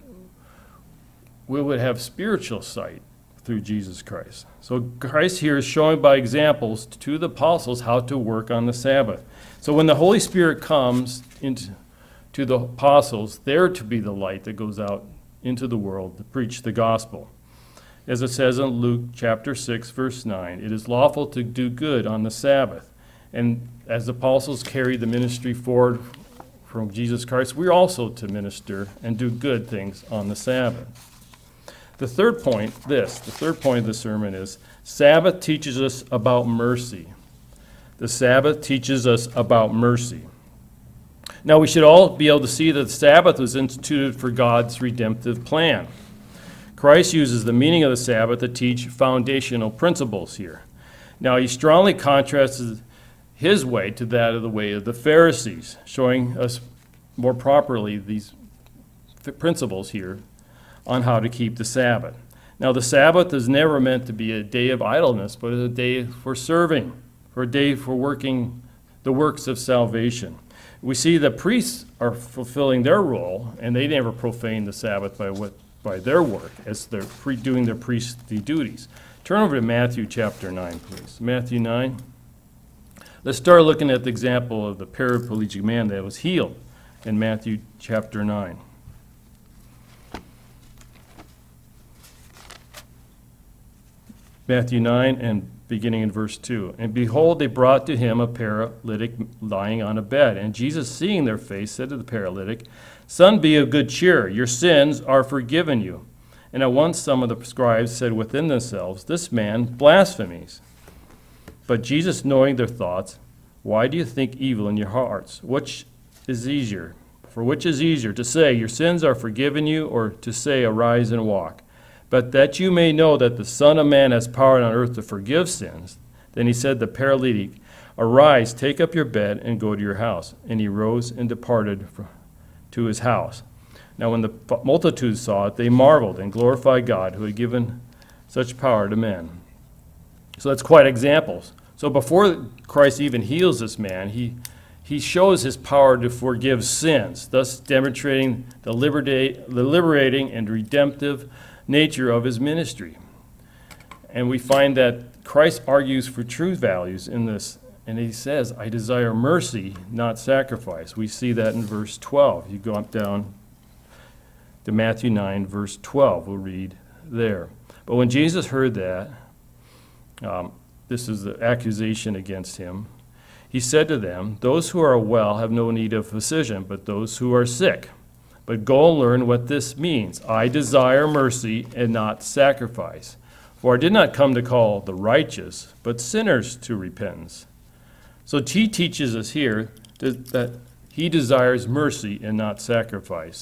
we would have spiritual sight through Jesus Christ. So Christ here is showing by examples to the apostles how to work on the Sabbath. So when the Holy Spirit comes into to the apostles, they're to be the light that goes out into the world to preach the gospel. As it says in Luke chapter six, verse nine, "It is lawful to do good on the Sabbath." And as the apostles carried the ministry forward from Jesus Christ, we're also to minister and do good things on the Sabbath. The third point, this, the third point of the sermon is, Sabbath teaches us about mercy. The Sabbath teaches us about mercy. Now, we should all be able to see that the Sabbath was instituted for God's redemptive plan. Christ uses the meaning of the Sabbath to teach foundational principles here. Now, he strongly contrasts his way to that of the way of the Pharisees, showing us more properly these principles here on how to keep the Sabbath. Now, the Sabbath is never meant to be a day of idleness, but a day for serving, for a day for working the works of salvation. We see the priests are fulfilling their role, and they never profane the Sabbath by what by their work as they're pre- doing their priestly duties. Turn over to Matthew chapter nine, please. Matthew nine. Let's start looking at the example of the paraplegic man that was healed in Matthew chapter nine. Matthew nine, and beginning in verse two. "And behold, they brought to him a paralytic lying on a bed. And Jesus, seeing their face, said to the paralytic, 'Son, be of good cheer, your sins are forgiven you.' And at once some of the scribes said within themselves, 'This man blasphemies.' But Jesus, knowing their thoughts, 'Why do you think evil in your hearts? Which is easier? For which is easier, to say, your sins are forgiven you, or to say, arise and walk? But that you may know that the Son of Man has power on earth to forgive sins.' Then he said to the paralytic, 'Arise, take up your bed, and go to your house.' And he rose and departed to his house. Now when the multitudes saw it, they marveled and glorified God, who had given such power to men." So that's quite examples. So before Christ even heals this man, he he shows his power to forgive sins, thus demonstrating the, liberate, the liberating and redemptive nature of his ministry. And we find that Christ argues for true values in this, and he says, "I desire mercy, not sacrifice." We see that in verse twelve. You go up down to Matthew nine, verse twelve. We'll read there. But when Jesus heard that, um, this is the accusation against him, he said to them, "Those who are well have no need of a physician, but those who are sick. But go and learn what this means. I desire mercy and not sacrifice. For I did not come to call the righteous, but sinners to repentance." So he teaches us here that he desires mercy and not sacrifice.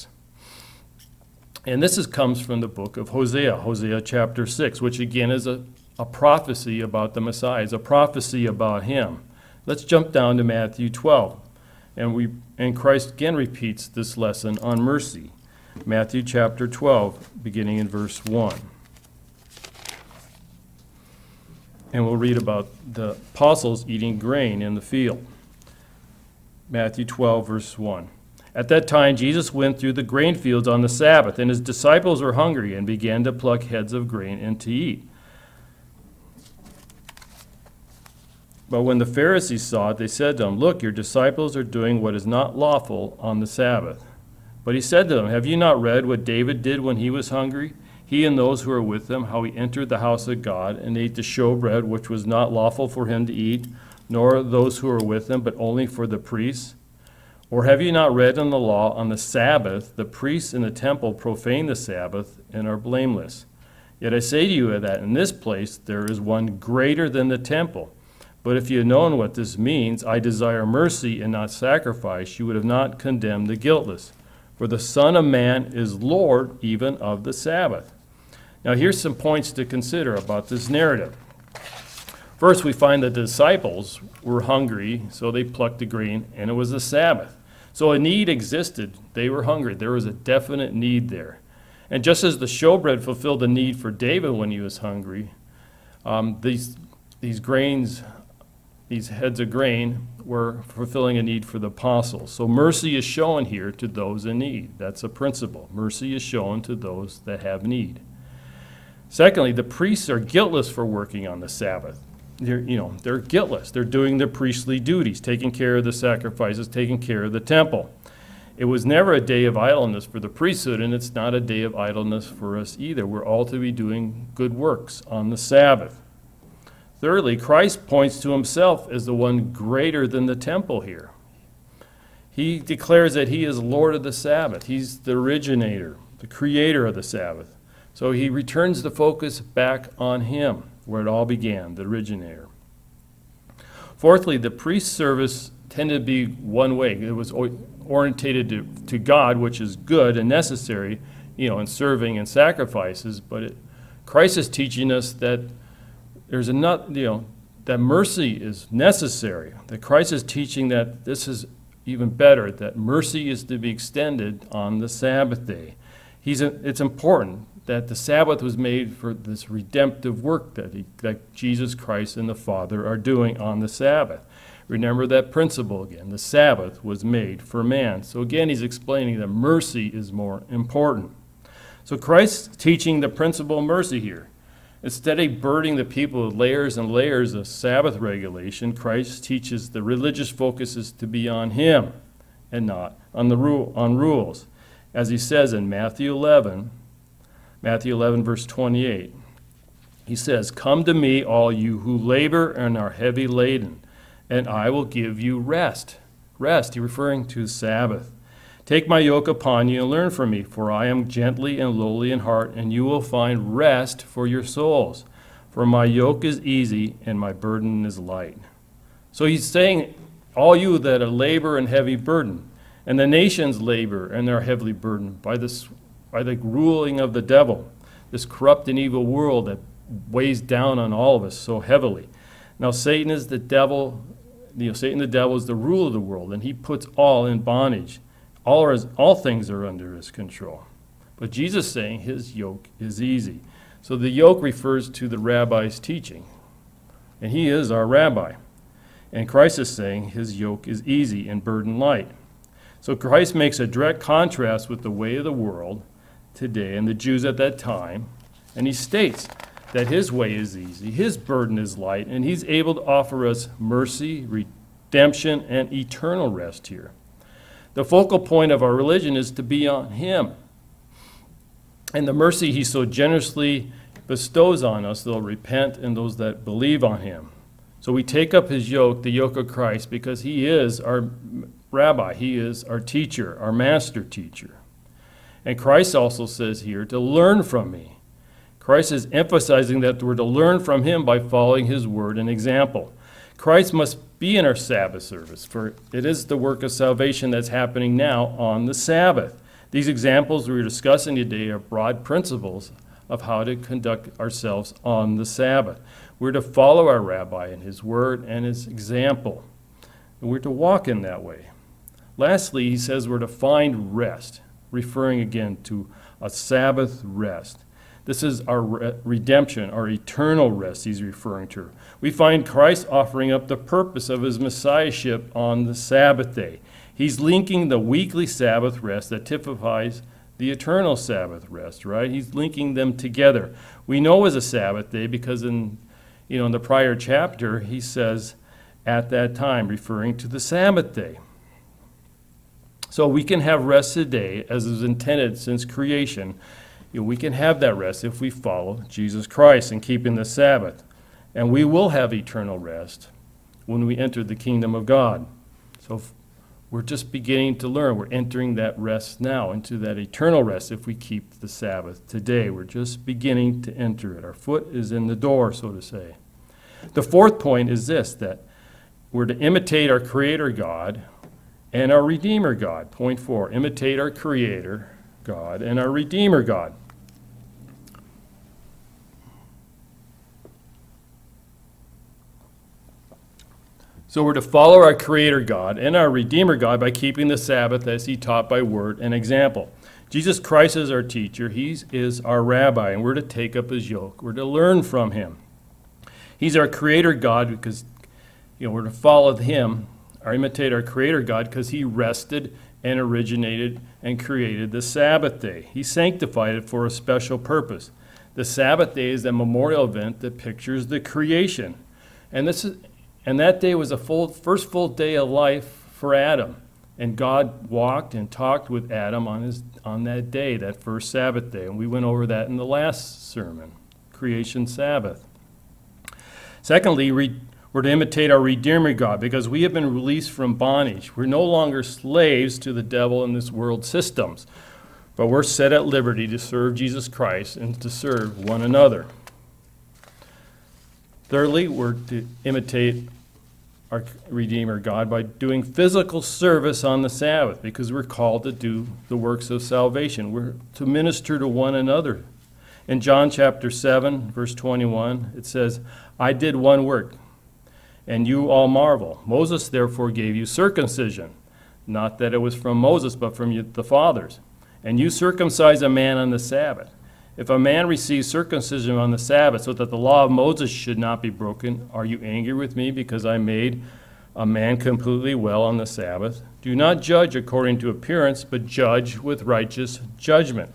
And this is, comes from the book of Hosea, Hosea chapter six, which again is a, a prophecy about the Messiah. It's a prophecy about him. Let's jump down to Matthew twelve. And we and Christ again repeats this lesson on mercy. Matthew chapter twelve, beginning in verse one. And we'll read about the apostles eating grain in the field. Matthew twelve, verse one. "At that time Jesus went through the grain fields on the Sabbath, and his disciples were hungry and began to pluck heads of grain and to eat. But when the Pharisees saw it, they said to him, 'Look, your disciples are doing what is not lawful on the Sabbath.' But he said to them, have you not read what David did when he was hungry? He and those who were with him, how he entered the house of God and ate the showbread, which was not lawful for him to eat, nor those who were with him, but only for the priests? Or have you not read in the law, on the Sabbath, the priests in the temple profane the Sabbath and are blameless? Yet I say to you that in this place there is one greater than the temple. But if you had known what this means, I desire mercy and not sacrifice, you would have not condemned the guiltless. For the Son of Man is Lord even of the Sabbath. Now here's some points to consider about this narrative. First, we find that the disciples were hungry, so they plucked the grain, and it was the Sabbath. So a need existed. They were hungry. There was a definite need there. And just as the showbread fulfilled the need for David when he was hungry, um, these, these grains, these heads of grain were fulfilling a need for the apostles. So mercy is shown here to those in need. That's a principle. Mercy is shown to those that have need. Secondly, the priests are guiltless for working on the Sabbath. They're, you know, they're guiltless. They're doing their priestly duties, taking care of the sacrifices, taking care of the temple. It was never a day of idleness for the priesthood, and it's not a day of idleness for us either. We're all to be doing good works on the Sabbath. Thirdly, Christ points to himself as the one greater than the temple here. He declares that he is Lord of the Sabbath. He's the originator, the creator of the Sabbath. So he returns the focus back on him, where it all began, the originator. Fourthly, the priest's service tended to be one way. It was orientated to, to God, which is good and necessary, you know, in serving and sacrifices. But it, Christ is teaching us that there's enough, you know, that mercy is necessary. That Christ is teaching that this is even better, that mercy is to be extended on the Sabbath day. He's a, it's important that the Sabbath was made for this redemptive work that, he, that Jesus Christ and the Father are doing on the Sabbath. Remember that principle again. The Sabbath was made for man. So again, he's explaining that mercy is more important. So Christ's teaching the principle of mercy here. Instead of burdening the people with layers and layers of Sabbath regulation, Christ teaches the religious focus is to be on him and not on the rule, on rules. As he says in Matthew eleven, Matthew eleven, verse twenty-eight, he says, come to me, all you who labor and are heavy laden, and I will give you rest. Rest, he's referring to Sabbath. Take my yoke upon you and learn from me, for I am gently and lowly in heart, and you will find rest for your souls. For my yoke is easy and my burden is light. So he's saying, all you that are labor and heavy burden, and the nations labor and are heavily burdened by this by the ruling of the devil, this corrupt and evil world that weighs down on all of us so heavily. Now Satan is the devil, you know, Satan the devil is the ruler of the world, and he puts all in bondage. All, is, all things are under his control. But Jesus is saying his yoke is easy. So the yoke refers to the rabbi's teaching, and he is our rabbi. And Christ is saying his yoke is easy and burden light. So Christ makes a direct contrast with the way of the world today and the Jews at that time, and he states that his way is easy, his burden is light, and he's able to offer us mercy, redemption, and eternal rest here. The focal point of our religion is to be on him, and the mercy he so generously bestows on us, they'll repent and those that believe on him. So we take up his yoke, the yoke of Christ, because he is our rabbi, he is our teacher, our master teacher. And Christ also says here to learn from me. Christ is emphasizing that we're to learn from him by following his word and example. Christ must be in our Sabbath service, for it is the work of salvation that's happening now on the Sabbath. These examples we're discussing today are broad principles of how to conduct ourselves on the Sabbath. We're to follow our rabbi in his word and his example, and we're to walk in that way. Lastly, he says we're to find rest, referring again to a Sabbath rest. This is our re- redemption, our eternal rest he's referring to. We find Christ offering up the purpose of his messiahship on the Sabbath day. He's linking the weekly Sabbath rest that typifies the eternal Sabbath rest, right? He's linking them together. We know it's a Sabbath day because in, you know, in the prior chapter, he says, at that time, referring to the Sabbath day. So we can have rest today as is intended since creation. You know, we can have that rest if we follow Jesus Christ and keeping the Sabbath. And we will have eternal rest when we enter the kingdom of God. So if we're just beginning to learn. We're entering that rest now, into that eternal rest if we keep the Sabbath today. We're just beginning to enter it. Our foot is in the door, so to say. The fourth point is this, that we're to imitate our Creator God and our Redeemer God. Point four, imitate our Creator God and our Redeemer God. So we're to follow our Creator God and our Redeemer God by keeping the Sabbath as He taught by word and example. Jesus Christ is our teacher. He is our rabbi, and we're to take up His yoke. We're to learn from Him. He's our Creator God because, you know, we're to follow Him, or imitate our Creator God, because He rested and originated and created the Sabbath day. He sanctified it for a special purpose. The Sabbath day is a memorial event that pictures the creation. And this is And that day was the full, first full day of life for Adam. And God walked and talked with Adam on, his, on that day, that first Sabbath day. And we went over that in the last sermon, Creation Sabbath. Secondly, re, we're to imitate our Redeemer God because we have been released from bondage. We're no longer slaves to the devil and this world's systems, but we're set at liberty to serve Jesus Christ and to serve one another. Thirdly, we're to imitate our Redeemer God by doing physical service on the Sabbath because we're called to do the works of salvation. We're to minister to one another. In John chapter seven, verse twenty-one, it says, I did one work, and you all marvel. Moses therefore gave you circumcision, not that it was from Moses, but from you, the fathers. And you circumcise a man on the Sabbath. If a man receives circumcision on the Sabbath so that the law of Moses should not be broken, are you angry with me because I made a man completely well on the Sabbath? Do not judge according to appearance, but judge with righteous judgment.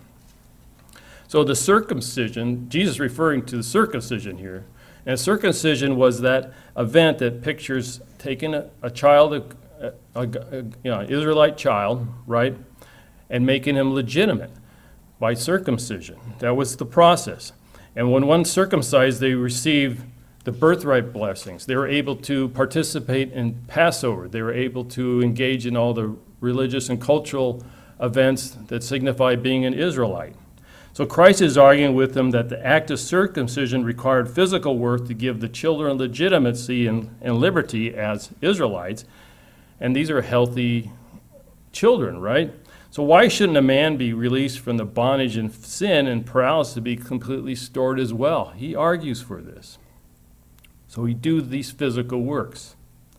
So the circumcision, Jesus referring to the circumcision here, and circumcision was that event that pictures taking a, a child, a, a, a you know, Israelite child, right, and making him legitimate by circumcision. That was the process. And when one circumcised, they received the birthright blessings. They were able to participate in Passover. They were able to engage in all the religious and cultural events that signify being an Israelite. So Christ is arguing with them that the act of circumcision required physical work to give the children legitimacy and, and liberty as Israelites. And these are healthy children, right? So why shouldn't a man be released from the bondage and sin and paralysis to be completely stored as well? He argues for this. So we do these physical works.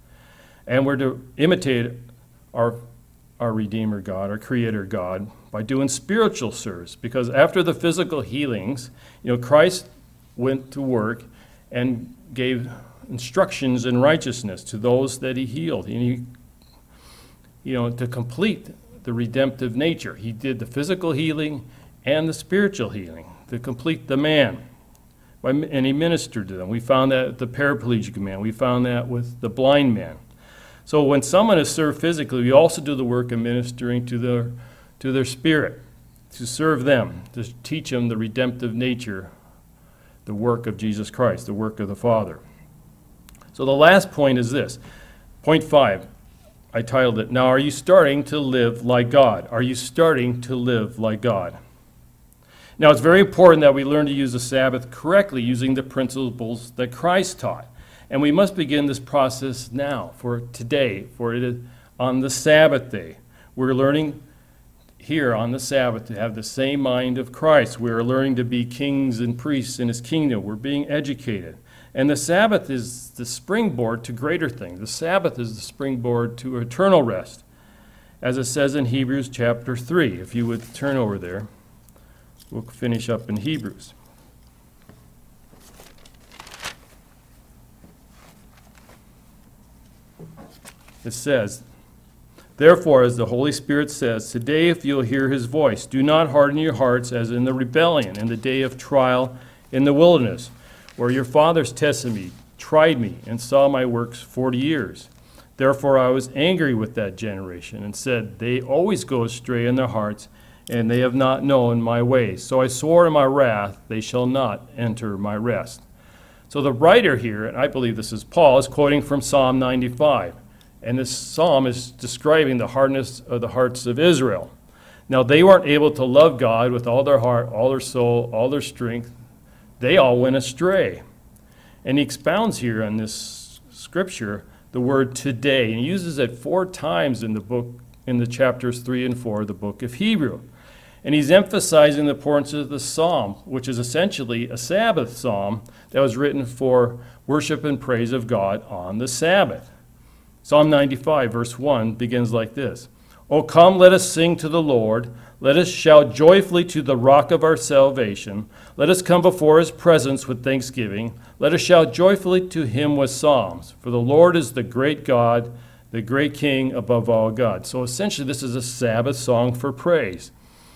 And we're to imitate our, our Redeemer God, our Creator God, by doing spiritual service. Because after the physical healings, you know, Christ went to work and gave instructions in righteousness to those that He healed. And He, you know, to complete the redemptive nature. He did the physical healing and the spiritual healing to complete the man. And He ministered to them. We found that with the paraplegic man. We found that with the blind man. So when someone is served physically, we also do the work of ministering to their, to their spirit, to serve them, to teach them the redemptive nature, the work of Jesus Christ, the work of the Father. So the last point is this. Point five. I titled it, Now Are You Starting to Live Like God? Are you starting to live like God? Now it's very important that we learn to use the Sabbath correctly using the principles that Christ taught. And we must begin this process now, for today, for it is on the Sabbath day. We're learning here on the Sabbath to have the same mind of Christ. We're learning to be kings and priests in His kingdom. We're being educated. And the Sabbath is the springboard to greater things. The Sabbath is the springboard to eternal rest, as it says in Hebrews chapter three. If you would turn over there, we'll finish up in Hebrews. It says, Therefore, as the Holy Spirit says, today if you'll hear His voice, do not harden your hearts as in the rebellion, in the day of trial in the wilderness, where your fathers tested me, tried me, and saw my works forty years. Therefore I was angry with that generation and said, they always go astray in their hearts, and they have not known my ways. So I swore in my wrath, they shall not enter my rest. So the writer here, and I believe this is Paul, is quoting from Psalm ninety-five. And this psalm is describing the hardness of the hearts of Israel. Now, they weren't able to love God with all their heart, all their soul, all their strength. They all went astray. And he expounds here on this scripture the word today, and he uses it four times in the book, in the chapters three and four of the book of Hebrew. And he's emphasizing the importance of the psalm, which is essentially a Sabbath psalm that was written for worship and praise of God on the Sabbath. Psalm ninety-five, verse one, begins like this. O come, let us sing to the Lord. Let us shout joyfully to the rock of our salvation. Let us come before his presence with thanksgiving. Let us shout joyfully to him with psalms. For the Lord is the great God, the great King above all gods. So essentially, this is a Sabbath song for praise.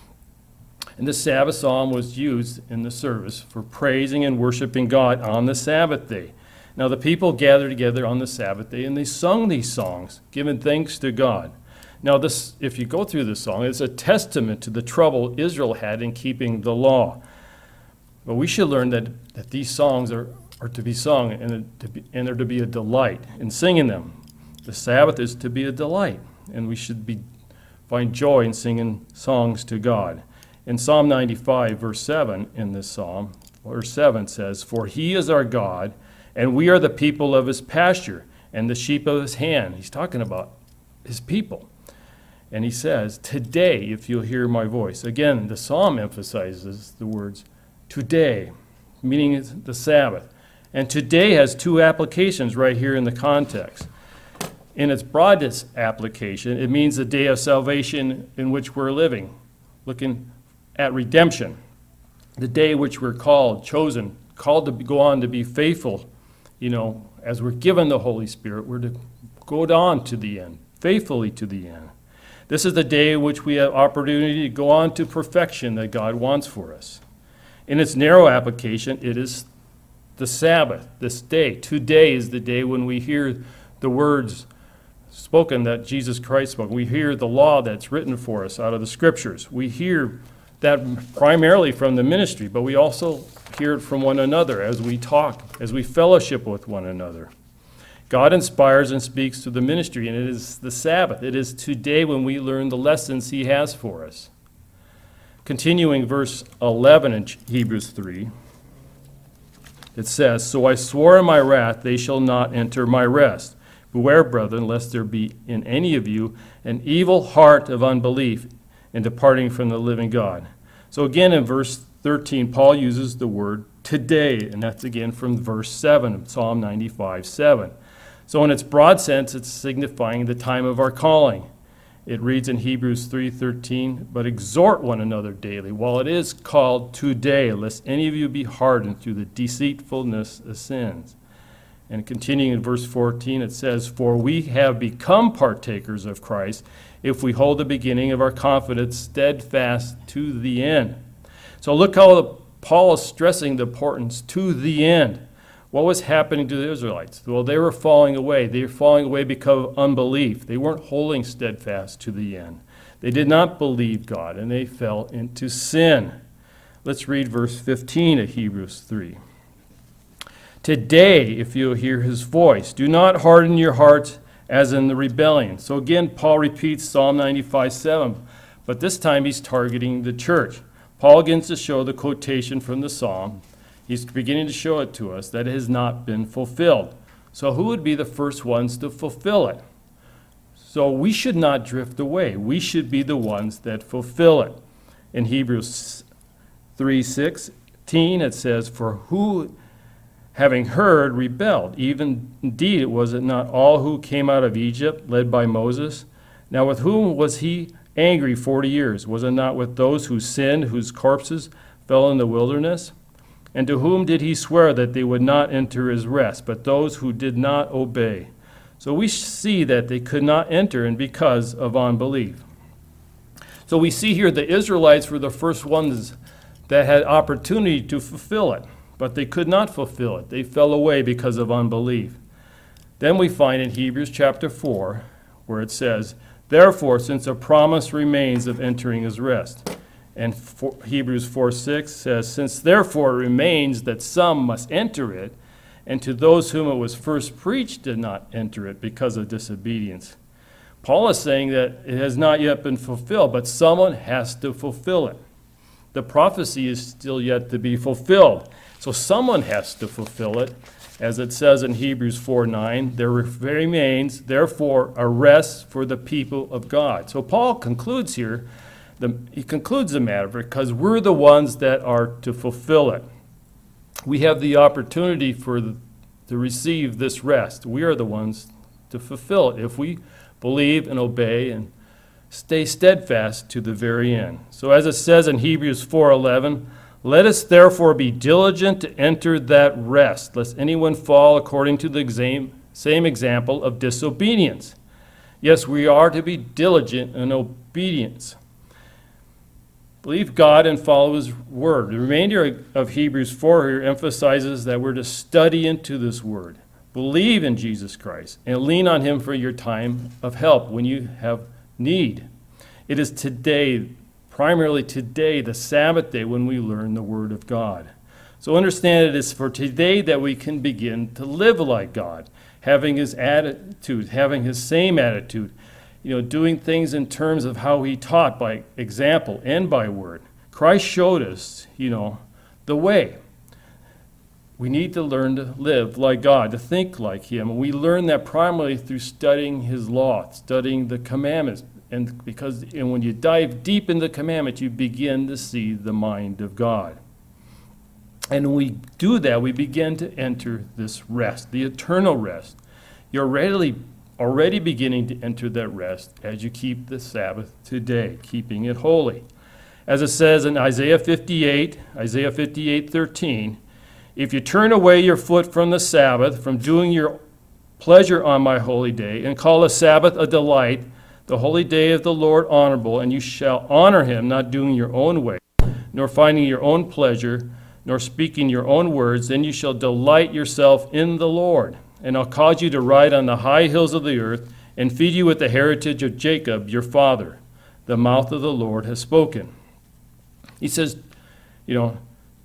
And the Sabbath psalm was used in the service for praising and worshiping God on the Sabbath day. Now the people gathered together on the Sabbath day, and they sung these songs, giving thanks to God. Now this, if you go through this song, it's a testament to the trouble Israel had in keeping the law. But we should learn that, that these songs are, are to be sung, and, to be, and they're to be a delight in singing them. The Sabbath is to be a delight, and we should be find joy in singing songs to God. In Psalm ninety-five, verse seven, in this psalm, verse seven says, For he is our God, and we are the people of his pasture and the sheep of his hand. He's talking about his people. And he says, today, if you'll hear my voice. Again, the psalm emphasizes the words today, meaning the Sabbath. And today has two applications right here in the context. In its broadest application, it means the day of salvation in which we're living, looking at redemption, the day which we're called, chosen, called to go on to be faithful. You know, as we're given the Holy Spirit, we're to go on to the end, faithfully to the end. This is the day in which we have opportunity to go on to perfection that God wants for us. In its narrow application, it is the Sabbath, this day. Today is the day when we hear the words spoken that Jesus Christ spoke. We hear the law that's written for us out of the Scriptures. We hear that primarily from the ministry, but we also hear it from one another as we talk, as we fellowship with one another. God inspires and speaks to the ministry, and it is the Sabbath. It is today when we learn the lessons he has for us. Continuing verse eleven in Hebrews three, it says, So I swore in my wrath, they shall not enter my rest. Beware, brethren, lest there be in any of you an evil heart of unbelief in departing from the living God. So again in verse thirteen, Paul uses the word today, and that's again from verse seven of Psalm ninety-five, seven. So in its broad sense, it's signifying the time of our calling. It reads in Hebrews three thirteen, but exhort one another daily, while it is called today, lest any of you be hardened through the deceitfulness of sins. And continuing in verse fourteen, it says, For we have become partakers of Christ, if we hold the beginning of our confidence steadfast to the end. So look how Paul is stressing the importance to the end. What was happening to the Israelites? Well, they were falling away. They were falling away because of unbelief. They weren't holding steadfast to the end. They did not believe God, and they fell into sin. Let's read verse fifteen of Hebrews three. Today, if you'll hear his voice, do not harden your hearts as in the rebellion. So again, Paul repeats Psalm ninety-five, seven, but this time he's targeting the church. Paul begins to show the quotation from the psalm. He's beginning to show it to us that it has not been fulfilled. So who would be the first ones to fulfill it? So we should not drift away. We should be the ones that fulfill it. In Hebrews three sixteen, it says, For who, having heard, rebelled? Even indeed, was it not all who came out of Egypt, led by Moses? Now with whom was he angry forty years? Was it not with those who sinned, whose corpses fell in the wilderness? And to whom did he swear that they would not enter his rest, but those who did not obey? So we see that they could not enter, and because of unbelief. So we see here the Israelites were the first ones that had opportunity to fulfill it, but they could not fulfill it. They fell away because of unbelief. Then we find in Hebrews chapter four, where it says, therefore, since a promise remains of entering his rest. And for, Hebrews four six says, since therefore it remains that some must enter it, and to those whom it was first preached did not enter it because of disobedience. Paul is saying that it has not yet been fulfilled, but someone has to fulfill it. The prophecy is still yet to be fulfilled, so someone has to fulfill it. As it says in Hebrews four nine, there remains, therefore, a rest for the people of God. So Paul concludes here, the, he concludes the matter because we're the ones that are to fulfill it. We have the opportunity for the, to receive this rest. We are the ones to fulfill it if we believe and obey and stay steadfast to the very end. So as it says in Hebrews four eleven, let us therefore be diligent to enter that rest, lest anyone fall according to the exam- same example of disobedience. Yes, we are to be diligent in obedience. Believe God and follow his word. The remainder of Hebrews four here emphasizes that we're to study into this word, believe in Jesus Christ, and lean on him for your time of help when you have need. It is today, primarily today, the Sabbath day, when we learn the Word of God. So understand it is for today that we can begin to live like God, having his attitude, having his same attitude, you know, doing things in terms of how he taught by example and by word. Christ showed us, you know, the way. We need to learn to live like God, to think like him. And we learn that primarily through studying his law, studying the commandments. And because and when you dive deep into the commandments, you begin to see the mind of God. And when we do that, we begin to enter this rest, the eternal rest. You're already, already beginning to enter that rest as you keep the Sabbath today, keeping it holy. As it says in Isaiah fifty-eight, Isaiah fifty-eight thirteen, if you turn away your foot from the Sabbath, from doing your pleasure on my holy day, and call the Sabbath a delight, the holy day of the Lord honorable, and you shall honor him, not doing your own way, nor finding your own pleasure, nor speaking your own words, then you shall delight yourself in the Lord. And I'll cause you to ride on the high hills of the earth, and feed you with the heritage of Jacob, your father. The mouth of the Lord has spoken. He says, you know,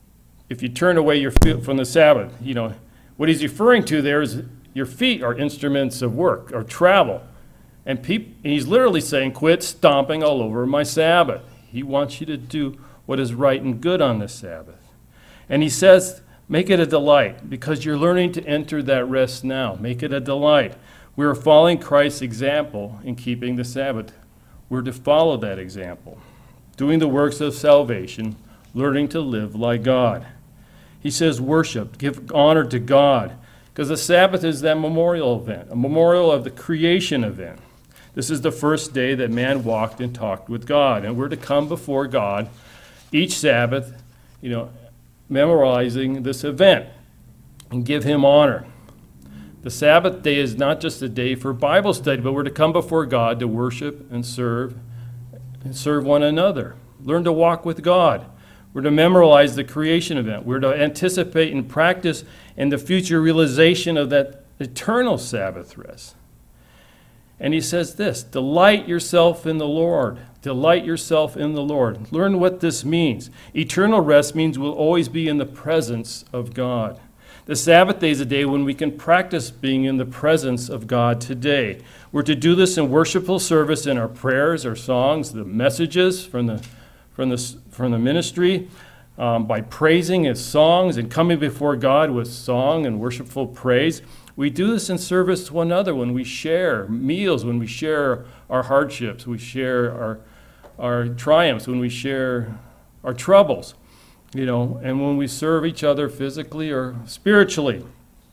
if you turn away your feet from the Sabbath, you know, what he's referring to there is your feet are instruments of work or travel. And peop- he's literally saying, quit stomping all over my Sabbath. He wants you to do what is right and good on the Sabbath. And he says, make it a delight, because you're learning to enter that rest now. Make it a delight. We are following Christ's example in keeping the Sabbath. We're to follow that example, doing the works of salvation, learning to live like God. He says, worship, give honor to God, because the Sabbath is that memorial event, a memorial of the creation event. This is the first day that man walked and talked with God, and we're to come before God each Sabbath, you know, memorizing this event and give him honor. The Sabbath day is not just a day for Bible study, but we're to come before God to worship and serve and serve one another. Learn to walk with God. We're to memorize the creation event. We're to anticipate and practice in the future realization of that eternal Sabbath rest. And he says this, delight yourself in the Lord. Delight yourself in the Lord. Learn what this means. Eternal rest means we'll always be in the presence of God. The Sabbath day is a day when we can practice being in the presence of God today. We're to do this in worshipful service in our prayers, our songs, the messages from the from the, from the ministry, um, by praising his songs and coming before God with song and worshipful praise. We do this in service to one another when we share meals, when we share our hardships, we share our our triumphs, when we share our troubles, you know, and when we serve each other physically or spiritually.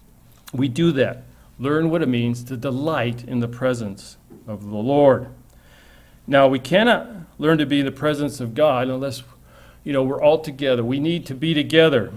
We do that. Learn what it means to delight in the presence of the Lord. Now, we cannot learn to be in the presence of God unless, you know, we're all together. We need to be together,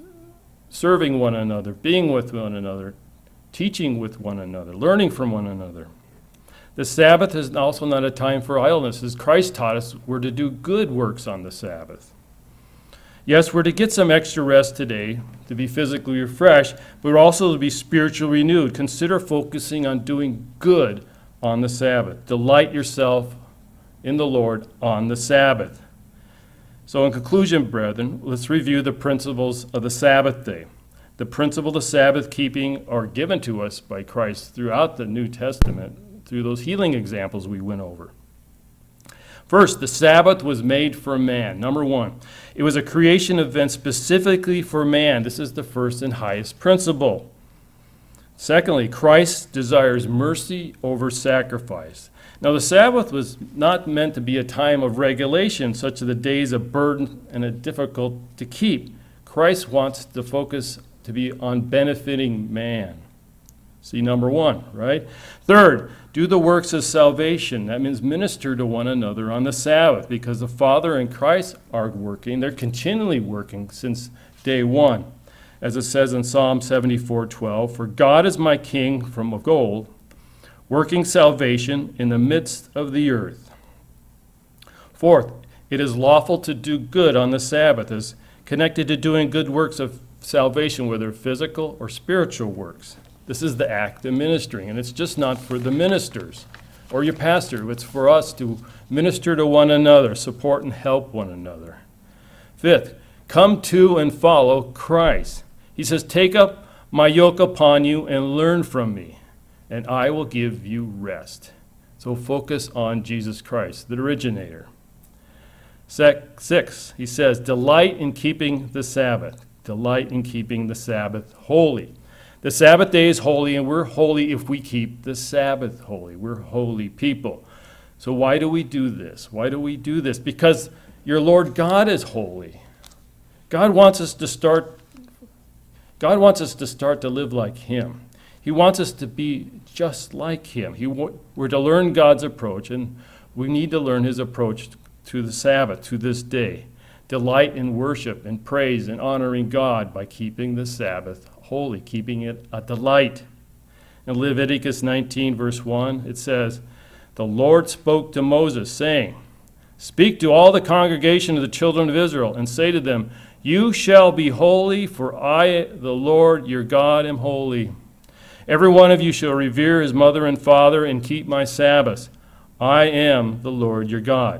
serving one another, being with one another, teaching with one another, learning from one another. The Sabbath is also not a time for idleness. As Christ taught us, we're to do good works on the Sabbath. Yes, we're to get some extra rest today, to be physically refreshed, but also to be spiritually renewed. Consider focusing on doing good on the Sabbath. Delight yourself in the Lord on the Sabbath. So in conclusion, brethren, let's review the principles of the Sabbath day. The principles of Sabbath keeping are given to us by Christ throughout the New Testament, through those healing examples we went over. First, the Sabbath was made for man. Number one, it was a creation event specifically for man. This is the first and highest principle. Secondly, Christ desires mercy over sacrifice. Now, the Sabbath was not meant to be a time of regulation, such as the days of burden and are difficult to keep. Christ wants the focus to be on benefiting man. See, number one, right? Third, do the works of salvation. That means minister to one another on the Sabbath, because the Father and Christ are working. They're continually working since day one. As it says in Psalm seventy-four twelve, for God is my king from of gold, working salvation in the midst of the earth. Fourth, it is lawful to do good on the Sabbath, as connected to doing good works of salvation, whether physical or spiritual works. This is the act of ministering, and it's just not for the ministers or your pastor. It's for us to minister to one another, support and help one another. Fifth, come to and follow Christ. He says, take up my yoke upon you and learn from me, and I will give you rest. So focus on Jesus Christ, the originator. Six, he says, delight in keeping the Sabbath. Delight in keeping the Sabbath holy. The Sabbath day is holy, and we're holy if we keep the Sabbath holy. We're holy people. So why do we do this? Why do we do this? Because your Lord God is holy. God wants us to start, God wants us to start to live like him. He wants us to be just like him. He, we're to learn God's approach, and we need to learn his approach to the Sabbath, to this day. Delight in worship and praise and honoring God by keeping the Sabbath holy, keeping it a delight. In Leviticus nineteen, verse one, it says, the Lord spoke to Moses, saying, speak to all the congregation of the children of Israel, and say to them, you shall be holy, for I, the Lord your God, am holy. Every one of you shall revere his mother and father, and keep my Sabbaths. I am the Lord your God.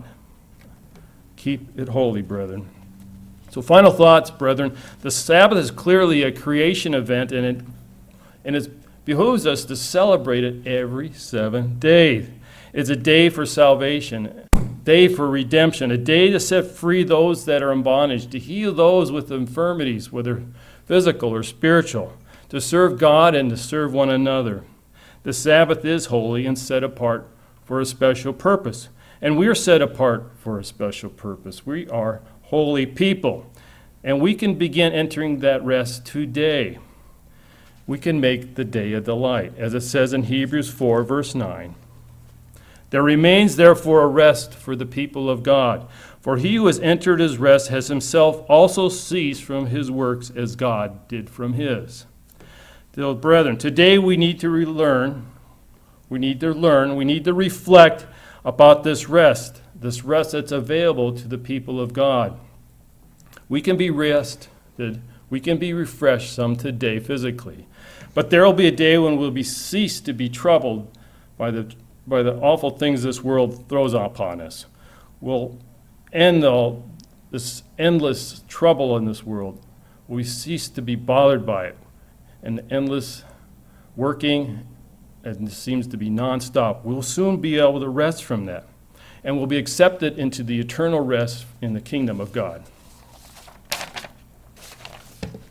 Keep it holy, brethren. So final thoughts, brethren. The Sabbath is clearly a creation event, and it, and it behooves us to celebrate it every seven days. It's a day for salvation, a day for redemption, a day to set free those that are in bondage, to heal those with infirmities, whether physical or spiritual, to serve God and to serve one another. The Sabbath is holy and set apart for a special purpose. And we are set apart for a special purpose. We are holy people. And we can begin entering that rest today. We can make the day a delight, as it says in Hebrews four, verse nine. There remains therefore a rest for the people of God. For he who has entered his rest has himself also ceased from his works as God did from his. Dear brethren, today we need to relearn, we need to learn, we need to reflect about this rest, this rest that's available to the people of God. We can be rested, we can be refreshed some today physically, but there will be a day when we'll be ceased to be troubled by the by the awful things this world throws upon us. We'll end all this endless trouble in this world. We cease to be bothered by it, and endless working, and it seems to be nonstop. We'll soon be able to rest from that, and we'll be accepted into the eternal rest in the kingdom of God.